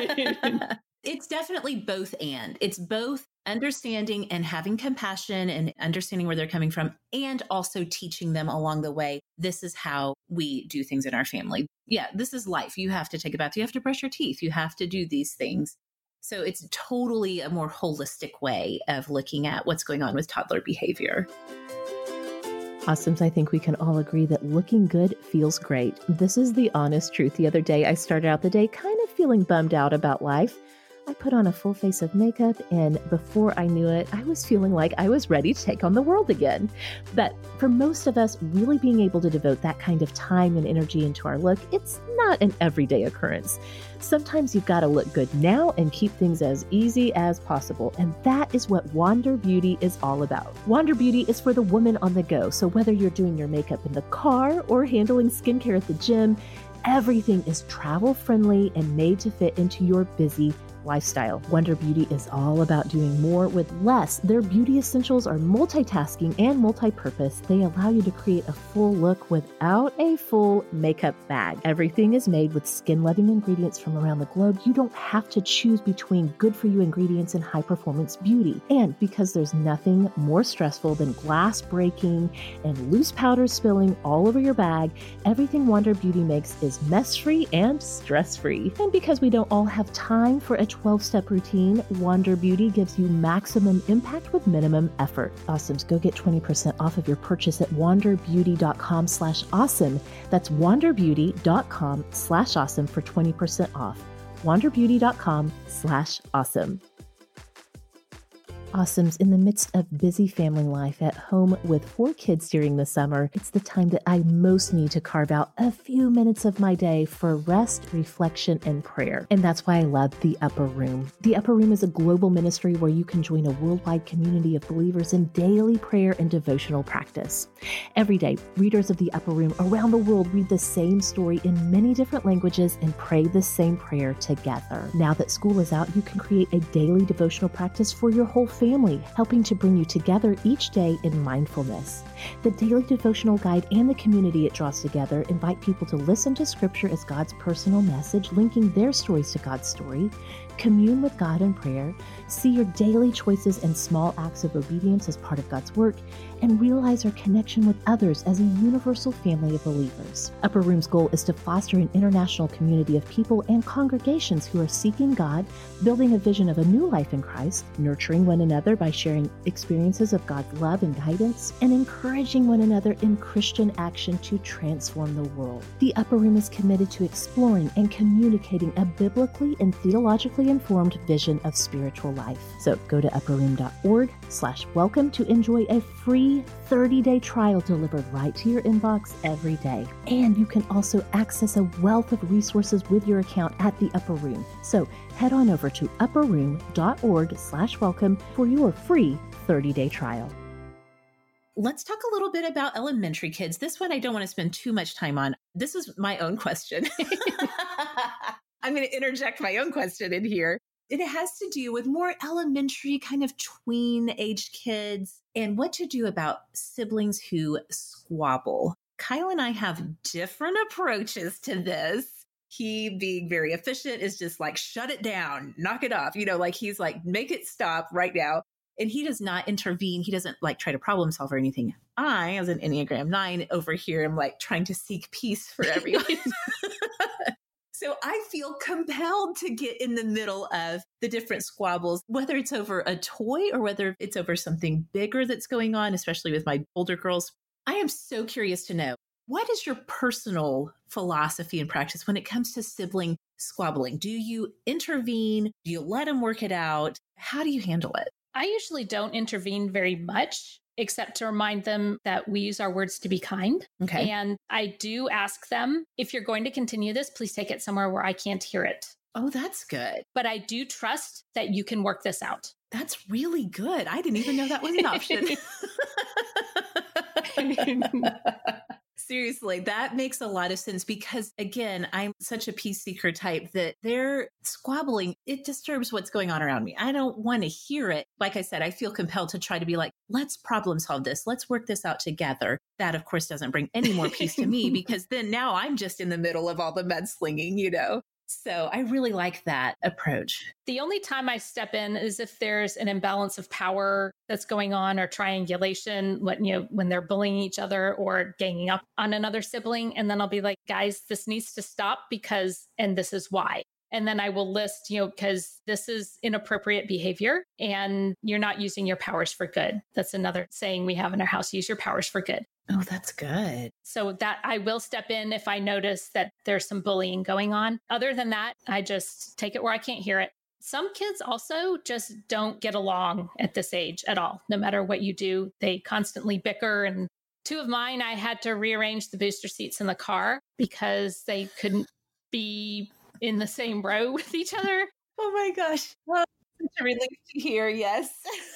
Speaker 1: It's definitely both and. It's both understanding and having compassion and understanding where they're coming from, and also teaching them along the way, this is how we do things in our family. Yeah, this is life. You have to take a bath. You have to brush your teeth. You have to do these things. So it's totally a more holistic way of looking at what's going on with toddler behavior.
Speaker 3: Awesomes, I think we can all agree that looking good feels great. This is the honest truth. The other day, I started out the day kind of feeling bummed out about life. I put on a full face of makeup, and before I knew it, I was feeling like I was ready to take on the world again. But for most of us, really being able to devote that kind of time and energy into our look, it's not an everyday occurrence. Sometimes you've got to look good now and keep things as easy as possible. And that is what Wander Beauty is all about. Wander Beauty is for the woman on the go. So whether you're doing your makeup in the car or handling skincare at the gym, everything is travel friendly and made to fit into your busy lifestyle. Wander Beauty is all about doing more with less. Their beauty essentials are multitasking and multi-purpose. They allow you to create a full look without a full makeup bag. Everything is made with skin-loving ingredients from around the globe. You don't have to choose between good-for-you ingredients and high-performance beauty. And because there's nothing more stressful than glass breaking and loose powder spilling all over your bag, everything Wander Beauty makes is mess-free and stress-free. And because we don't all have time for a 12-step routine, Wander Beauty gives you maximum impact with minimum effort. Awesomes, go get 20% off of your purchase at wanderbeauty.com/awesome. That's wanderbeauty.com/awesome for 20% off. wanderbeauty.com/awesome. Awesomes, in the midst of busy family life at home with 4 kids during the summer, it's the time that I most need to carve out a few minutes of my day for rest, reflection, and prayer. And that's why I love The Upper Room. The Upper Room is a global ministry where you can join a worldwide community of believers in daily prayer and devotional practice. Every day, readers of The Upper Room around the world read the same story in many different languages and pray the same prayer together. Now that school is out, you can create a daily devotional practice for your whole family, helping to bring you together each day in mindfulness. The daily devotional guide and the community it draws together invite people to listen to Scripture as God's personal message, linking their stories to God's story, commune with God in prayer, see your daily choices and small acts of obedience as part of God's work, and realize our connection with others as a universal family of believers. Upper Room's goal is to foster an international community of people and congregations who are seeking God, building a vision of a new life in Christ, nurturing one another by sharing experiences of God's love and guidance, and encouraging one another in Christian action to transform the world. The Upper Room is committed to exploring and communicating a biblically and theologically informed vision of spiritual life. So go to upperroom.org/welcome to enjoy a free 30-day trial delivered right to your inbox every day. And you can also access a wealth of resources with your account at the Upper Room. So head on over to upperroom.org/welcome for your free 30-day trial.
Speaker 1: Let's talk a little bit about elementary kids. This one I don't want to spend too much time on. This is my own question. I'm going to interject my own question in here. It has to do with more elementary, kind of tween-aged kids and what to do about siblings who squabble. Kyle and I have different approaches to this. He, being very efficient, is just like, shut it down, knock it off. Like he's like, make it stop right now. And he does not intervene. He doesn't like try to problem solve or anything. I, as an Enneagram 9 over here, am like trying to seek peace for everyone. So I feel compelled to get in the middle of the different squabbles, whether it's over a toy or whether it's over something bigger that's going on, especially with my older girls. I am so curious to know, what is your personal philosophy and practice when it comes to sibling squabbling? Do you intervene? Do you let them work it out? How do you handle it?
Speaker 2: I usually don't intervene very much, except to remind them that we use our words to be kind.
Speaker 1: Okay.
Speaker 2: And I do ask them, if you're going to continue this, please take it somewhere where I can't hear it.
Speaker 1: Oh, that's good.
Speaker 2: But I do trust that you can work this out.
Speaker 1: That's really good. I didn't even know that was an option. Seriously, that makes a lot of sense because, again, I'm such a peace seeker type that they're squabbling. It disturbs what's going on around me. I don't want to hear it. Like I said, I feel compelled to try to be like, let's problem solve this. Let's work this out together. That, of course, doesn't bring any more peace to me because then now I'm just in the middle of all the mudslinging. So I really like that approach.
Speaker 2: The only time I step in is if there's an imbalance of power that's going on or triangulation, when they're bullying each other or ganging up on another sibling. And then I'll be like, guys, this needs to stop and this is why. And then I will list, because this is inappropriate behavior and you're not using your powers for good. That's another saying we have in our house, use your powers for good.
Speaker 1: Oh, that's good.
Speaker 2: So that I will step in if I notice that there's some bullying going on. Other than that, I just take it where I can't hear it. Some kids also just don't get along at this age at all. No matter what you do, they constantly bicker. And two of mine, I had to rearrange the booster seats in the car because they couldn't be in the same row with each other.
Speaker 1: Oh my gosh. Well, such a relief to hear. Yes.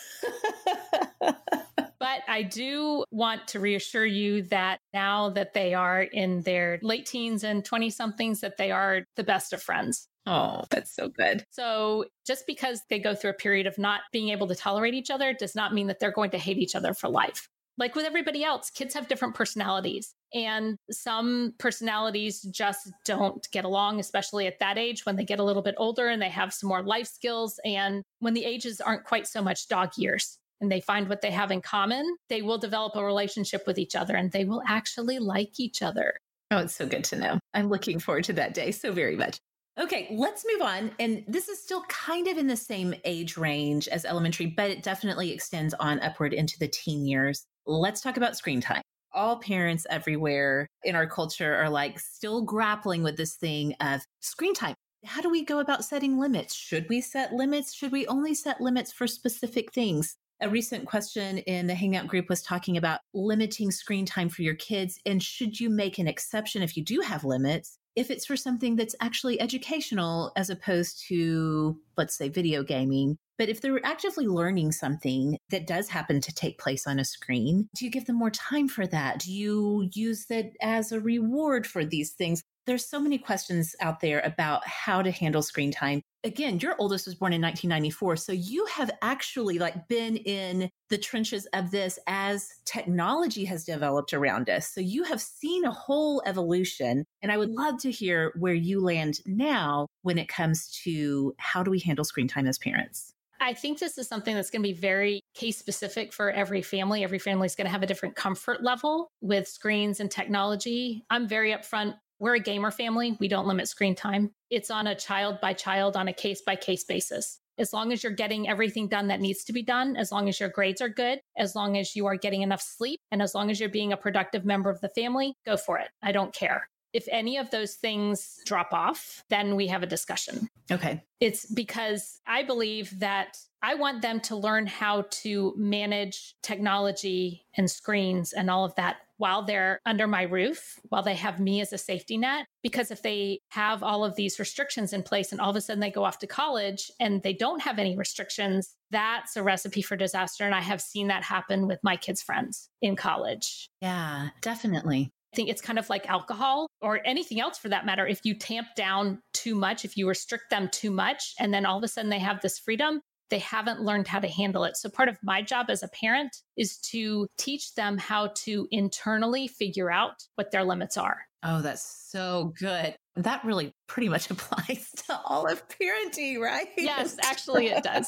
Speaker 2: But I do want to reassure you that now that they are in their late teens and 20 somethings, that they are the best of friends.
Speaker 1: Oh, that's so good.
Speaker 2: So just because they go through a period of not being able to tolerate each other does not mean that they're going to hate each other for life. Like with everybody else, kids have different personalities, and some personalities just don't get along, especially at that age when they get a little bit older and they have some more life skills. And when the ages aren't quite so much dog years and they find what they have in common, they will develop a relationship with each other and they will actually like each other.
Speaker 1: Oh, it's so good to know. I'm looking forward to that day so very much. Okay, let's move on. And this is still kind of in the same age range as elementary, but it definitely extends on upward into the teen years. Let's talk about screen time. All parents everywhere in our culture are like still grappling with this thing of screen time. How do we go about setting limits? Should we set limits? Should we only set limits for specific things? A recent question in the Hangout group was talking about limiting screen time for your kids. And should you make an exception if you do have limits, if it's for something that's actually educational as opposed to, let's say, video gaming? But if they're actively learning something that does happen to take place on a screen, do you give them more time for that? Do you use it as a reward for these things? There's so many questions out there about how to handle screen time. Again, your oldest was born in 1994. So you have actually been in the trenches of this as technology has developed around us. So you have seen a whole evolution. And I would love to hear where you land now when it comes to how do we handle screen time as parents?
Speaker 2: I think this is something that's going to be very case specific for every family. Every family is going to have a different comfort level with screens and technology. I'm very upfront. We're a gamer family. We don't limit screen time. It's on a child by child, on a case by case basis. As long as you're getting everything done that needs to be done, as long as your grades are good, as long as you are getting enough sleep, and as long as you're being a productive member of the family, go for it. I don't care. If any of those things drop off, then we have a discussion.
Speaker 1: Okay.
Speaker 2: It's because I believe that I want them to learn how to manage technology and screens and all of that while they're under my roof, while they have me as a safety net. Because if they have all of these restrictions in place and all of a sudden they go off to college and they don't have any restrictions, that's a recipe for disaster. And I have seen that happen with my kids' friends in college.
Speaker 1: Yeah, definitely.
Speaker 2: I think it's kind of like alcohol or anything else for that matter. If you tamp down too much, if you restrict them too much, and then all of a sudden they have this freedom, they haven't learned how to handle it. So part of my job as a parent is to teach them how to internally figure out what their limits are.
Speaker 1: Oh, that's so good. That really pretty much applies to all of parenting, right?
Speaker 2: Yes, actually it does.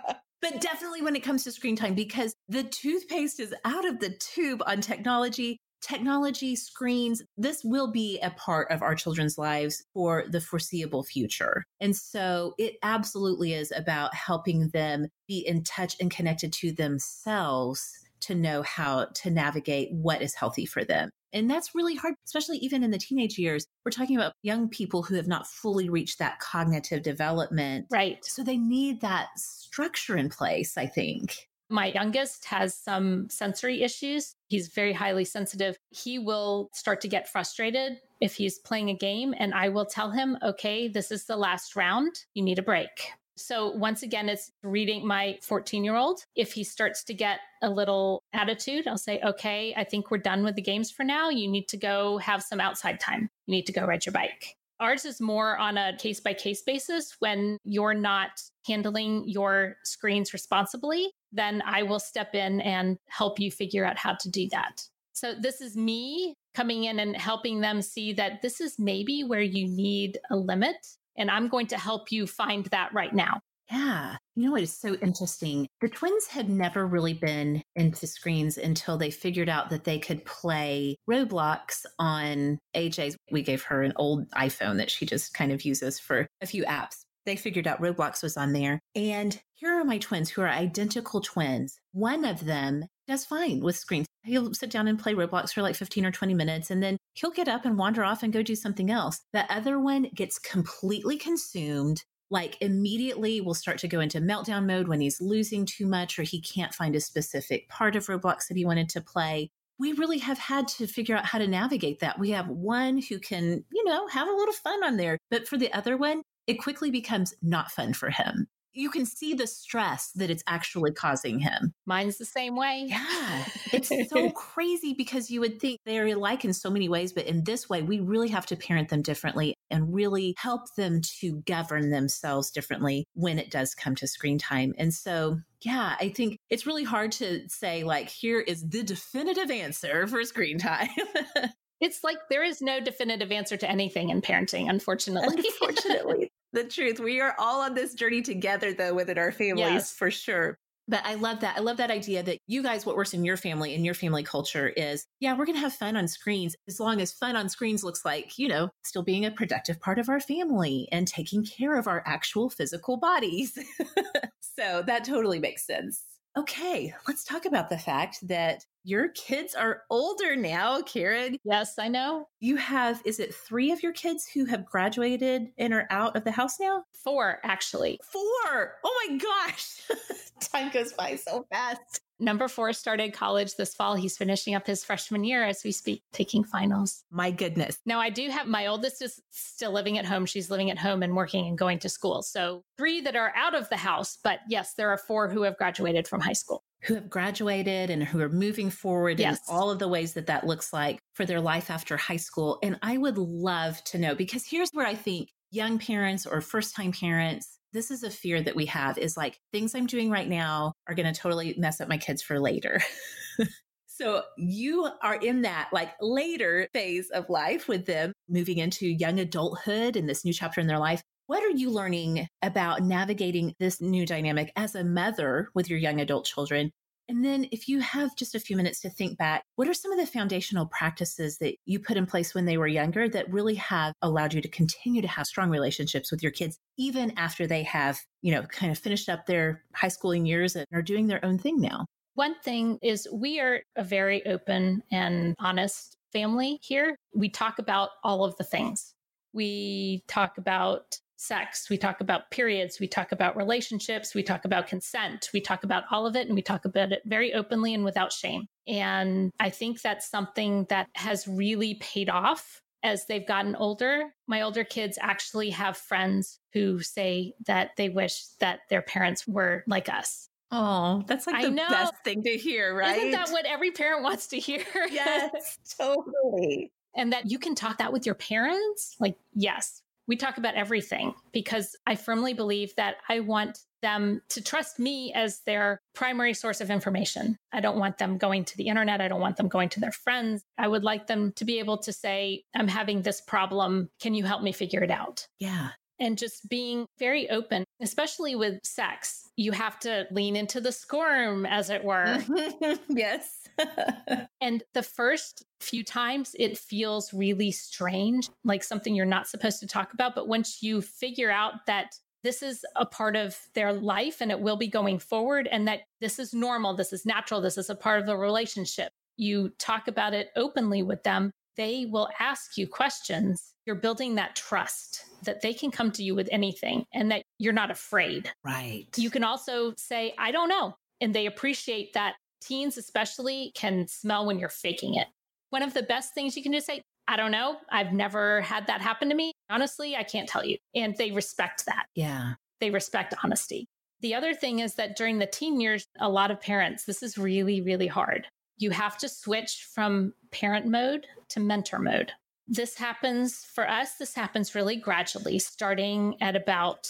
Speaker 1: But definitely when it comes to screen time, because the toothpaste is out of the tube on technology. Technology, screens, this will be a part of our children's lives for the foreseeable future. And so it absolutely is about helping them be in touch and connected to themselves to know how to navigate what is healthy for them. And that's really hard, especially even in the teenage years. We're talking about young people who have not fully reached that cognitive development.
Speaker 2: Right.
Speaker 1: So they need that structure in place, I think.
Speaker 2: My youngest has some sensory issues. He's very highly sensitive. He will start to get frustrated if he's playing a game, and I will tell him, okay, this is the last round. You need a break. So once again, it's reading my 14-year-old. If he starts to get a little attitude, I'll say, okay, I think we're done with the games for now. You need to go have some outside time. You need to go ride your bike. Ours is more on a case-by-case basis. When you're not handling your screens responsibly, then I will step in and help you figure out how to do that. So this is me coming in and helping them see that this is maybe where you need a limit, and I'm going to help you find that right now.
Speaker 1: Yeah. You know what is so interesting? The twins had never really been into screens until they figured out that they could play Roblox on AJ's. We gave her an old iPhone that she just kind of uses for a few apps. They figured out Roblox was on there. And here are my twins who are identical twins. One of them does fine with screens. He'll sit down and play Roblox for like 15 or 20 minutes, and then he'll get up and wander off and go do something else. The other one gets completely consumed like immediately will start to go into meltdown mode when he's losing too much or he can't find a specific part of Roblox that he wanted to play. We really have had to figure out how to navigate that. We have one who can, have a little fun on there, but for the other one, it quickly becomes not fun for him. You can see the stress that it's actually causing him.
Speaker 2: Mine's the same way.
Speaker 1: Yeah. It's so crazy because you would think they're alike in so many ways, but in this way, we really have to parent them differently and really help them to govern themselves differently when it does come to screen time. And so, yeah, I think it's really hard to say, like, here is the definitive answer for screen time.
Speaker 2: It's like there is no definitive answer to anything in parenting, unfortunately.
Speaker 1: Unfortunately. The truth. We are all on this journey together, though, within our families, for sure. But I love that. I love that idea that you guys, what works in your family and your family culture is, yeah, we're going to have fun on screens as long as fun on screens looks like, still being a productive part of our family and taking care of our actual physical bodies. So that totally makes sense. Okay, let's talk about the fact that your kids are older now, Karen.
Speaker 2: Yes, I know.
Speaker 1: You have, is it 3 of your kids who have graduated and are out of the house now?
Speaker 2: 4, actually.
Speaker 1: 4! Oh my gosh. Time goes by so fast.
Speaker 2: Number 4 started college this fall. He's finishing up his freshman year as we speak, taking finals.
Speaker 1: My goodness.
Speaker 2: Now, I do have, my oldest is still living at home. She's living at home and working and going to school. So 3 that are out of the house. But yes, there are 4 who have graduated from high school.
Speaker 1: Who have graduated and who are moving forward in all of the ways that that looks like for their life after high school. And I would love to know, because here's where I think young parents or first-time parents, this is a fear that we have is like, things I'm doing right now are going to totally mess up my kids for later. So you are in that like later phase of life with them moving into young adulthood and this new chapter in their life. What are you learning about navigating this new dynamic as a mother with your young adult children? And then if you have just a few minutes to think back, what are some of the foundational practices that you put in place when they were younger that really have allowed you to continue to have strong relationships with your kids, even after they have, kind of finished up their high schooling years and are doing their own thing now?
Speaker 2: One thing is we are a very open and honest family here. We talk about all of the things. We talk about sex, we talk about periods, we talk about relationships, we talk about consent, we talk about all of it, and we talk about it very openly and without shame. And I think that's something that has really paid off as they've gotten older. My older kids actually have friends who say that they wish that their parents were like us.
Speaker 1: Oh, that's like the best thing to hear, right?
Speaker 2: Isn't that what every parent wants to hear?
Speaker 1: Yes, totally.
Speaker 2: And that you can talk that with your parents? Like, yes. We talk about everything because I firmly believe that I want them to trust me as their primary source of information. I don't want them going to the internet. I don't want them going to their friends. I would like them to be able to say, I'm having this problem. Can you help me figure it out?
Speaker 1: Yeah.
Speaker 2: And just being very open, especially with sex. You have to lean into the squirm, as it were.
Speaker 1: Yes.
Speaker 2: And the first few times, it feels really strange, like something you're not supposed to talk about. But once you figure out that this is a part of their life and it will be going forward, and that this is normal, this is natural, this is a part of the relationship, you talk about it openly with them, they will ask you questions. You're building that trust that they can come to you with anything and that you're not afraid.
Speaker 1: Right.
Speaker 2: You can also say, I don't know. And they appreciate that. Teens especially can smell when you're faking it. One of the best things you can do is say, I don't know. I've never had that happen to me. Honestly, I can't tell you. And they respect that.
Speaker 1: Yeah.
Speaker 2: They respect honesty. The other thing is that during the teen years, a lot of parents, this is really, really hard. You have to switch from parent mode to mentor mode. This happens for us. This happens really gradually, starting at about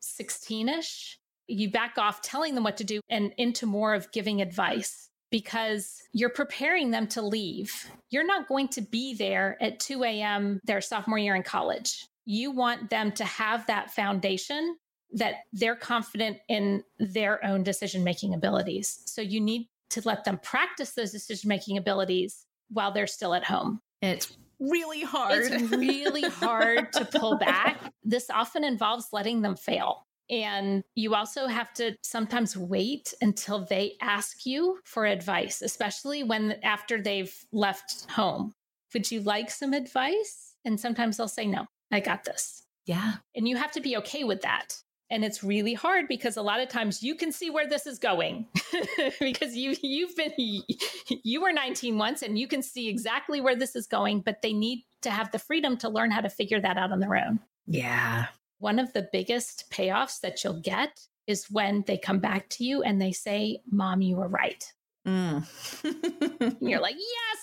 Speaker 2: 16-ish. You back off telling them what to do and into more of giving advice because you're preparing them to leave. You're not going to be there at 2 a.m. their sophomore year in college. You want them to have that foundation that they're confident in their own decision-making abilities. So you need to let them practice those decision-making abilities while they're still at home.
Speaker 1: It's really hard.
Speaker 2: It's really hard to pull back. This often involves letting them fail. And you also have to sometimes wait until they ask you for advice, especially when after they've left home. Would you like some advice? And sometimes they'll say, no, I got this.
Speaker 1: Yeah.
Speaker 2: And you have to be okay with that. And it's really hard because a lot of times you can see where this is going because you were 19 once and you can see exactly where this is going, but they need to have the freedom to learn how to figure that out on their own.
Speaker 1: Yeah.
Speaker 2: One of the biggest payoffs that you'll get is when they come back to you and they say, Mom, you were right. And you're like,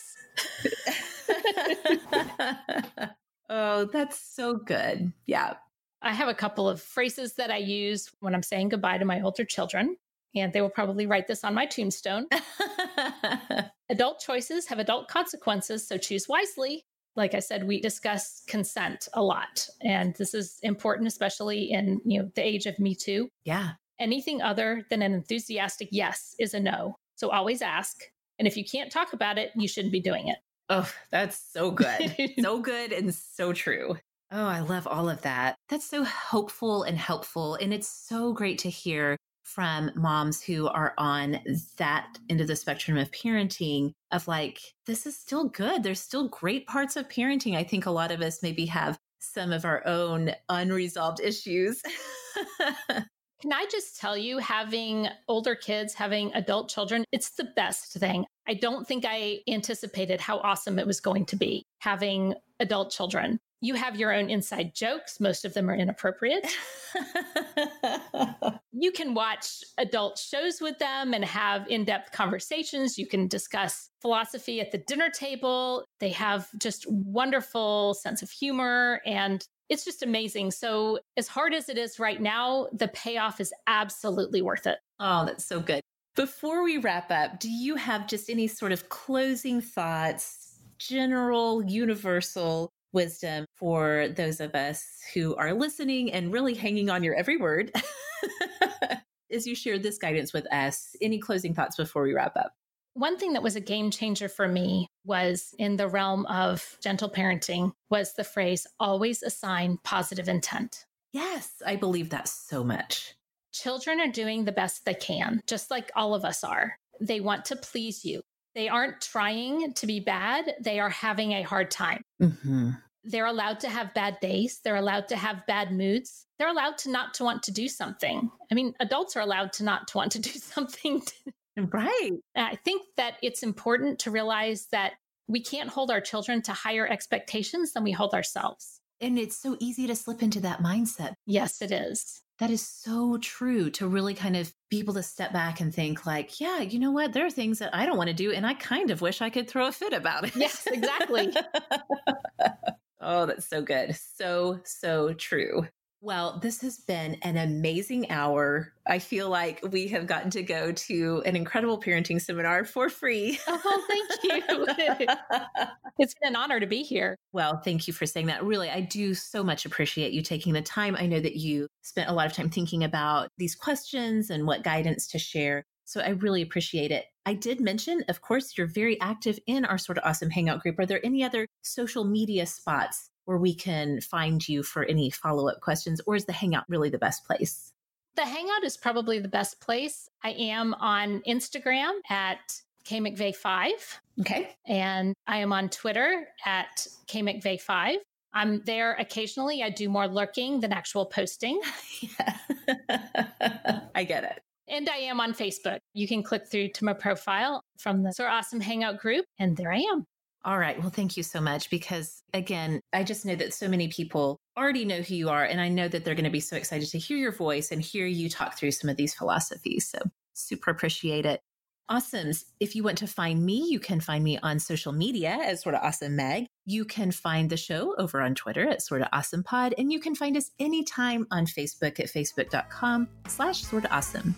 Speaker 2: yes.
Speaker 1: Oh, that's so good. Yeah.
Speaker 2: I have a couple of phrases that I use when I'm saying goodbye to my older children, and they will probably write this on my tombstone. Adult choices have adult consequences, so choose wisely. Like I said, we discuss consent a lot, and this is important, especially in the age of Me Too.
Speaker 1: Yeah.
Speaker 2: Anything other than an enthusiastic yes is a no. So always ask. And if you can't talk about it, you shouldn't be doing it.
Speaker 1: Oh, that's so good. So good and so true. Oh, I love all of that. That's so hopeful and helpful. And it's so great to hear from moms who are on that end of the spectrum of parenting of like, this is still good. There's still great parts of parenting. I think a lot of us maybe have some of our own unresolved issues.
Speaker 2: Can I just tell you, having older kids, having adult children, it's the best thing. I don't think I anticipated how awesome it was going to be having adult children. You have your own inside jokes. Most of them are inappropriate. You can watch adult shows with them and have in-depth conversations. You can discuss philosophy at the dinner table. They have just wonderful sense of humor, and it's just amazing. So as hard as it is right now, the payoff is absolutely worth it.
Speaker 1: Oh, that's so good. Before we wrap up, do you have just any sort of closing thoughts, general, universal wisdom for those of us who are listening and really hanging on your every word as you shared this guidance with us? Any closing thoughts before we wrap up?
Speaker 2: One thing that was a game changer for me was in the realm of gentle parenting was the phrase, always assign positive intent.
Speaker 1: Yes, I believe that so much.
Speaker 2: Children are doing the best they can, just like all of us are. They want to please you. They aren't trying to be bad. They are having a hard time.
Speaker 1: Mm-hmm.
Speaker 2: They're allowed to have bad days. They're allowed to have bad moods. They're allowed to not to want to do something. I mean, adults are allowed to not to want to do something.
Speaker 1: Right.
Speaker 2: I think that it's important to realize that we can't hold our children to higher expectations than we hold ourselves.
Speaker 1: And it's so easy to slip into that mindset.
Speaker 2: Yes, it is.
Speaker 1: That is so true, to really kind of be able to step back and think like, yeah, you know what? There are things that I don't want to do. And I kind of wish I could throw a fit about it.
Speaker 2: Yes, exactly.
Speaker 1: Oh, that's so good. So, so true. Well, this has been an amazing hour. I feel like we have gotten to go to an incredible parenting seminar for free.
Speaker 2: Oh, thank you. It's been an honor to be here.
Speaker 1: Well, thank you for saying that. Really, I do so much appreciate you taking the time. I know that you spent a lot of time thinking about these questions and what guidance to share. So I really appreciate it. I did mention, of course, you're very active in our Sorta Awesome Hangout group. Are there any other social media spots where we can find you for any follow-up questions, or is the Hangout really the best place?
Speaker 2: The Hangout is probably the best place. I am on Instagram at KMcVeigh5.
Speaker 1: Okay.
Speaker 2: And I am on Twitter at KMcVeigh5. I'm there occasionally. I do more lurking than actual posting.
Speaker 1: Yeah. I get it.
Speaker 2: And I am on Facebook. You can click through to my profile from the Sorta Awesome Hangout group, and there I am.
Speaker 1: All right. Well, thank you so much, because again, I just know that so many people already know who you are, and I know that they're going to be so excited to hear your voice and hear you talk through some of these philosophies. So super appreciate it. Awesomes. If you want to find me, you can find me on social media as Sorta Awesome Meg. You can find the show over on Twitter at Sorta Awesome Pod, and you can find us anytime on Facebook at facebook.com/Sorta Awesome.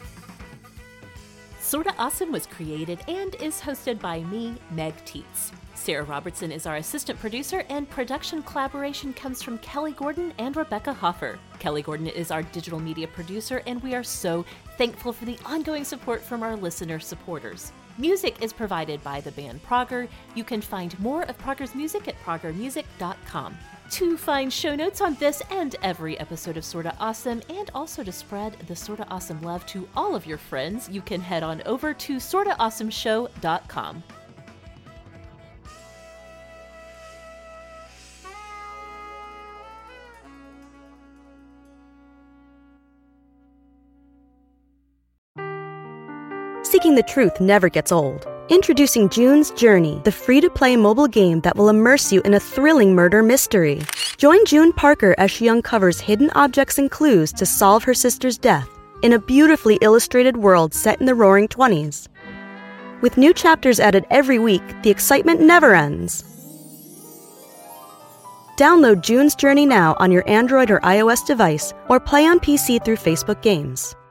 Speaker 3: Sorta Awesome was created and is hosted by me, Meg Tietz. Sarah Robertson is our assistant producer, and production collaboration comes from Kelly Gordon and Rebecca Hoffer. Kelly Gordon is our digital media producer, and we are so thankful for the ongoing support from our listener supporters. Music is provided by the band Prager. You can find more of Prager's music at pragermusic.com. To find show notes on this and every episode of Sorta Awesome, and also to spread the Sorta Awesome love to all of your friends, you can head on over to sortaawesomeshow.com.
Speaker 4: Seeking the truth never gets old. Introducing June's Journey, the free-to-play mobile game that will immerse you in a thrilling murder mystery. Join June Parker as she uncovers hidden objects and clues to solve her sister's death in a beautifully illustrated world set in the Roaring '20s. With new chapters added every week, the excitement never ends. Download June's Journey now on your Android or iOS device, or play on PC through Facebook Games.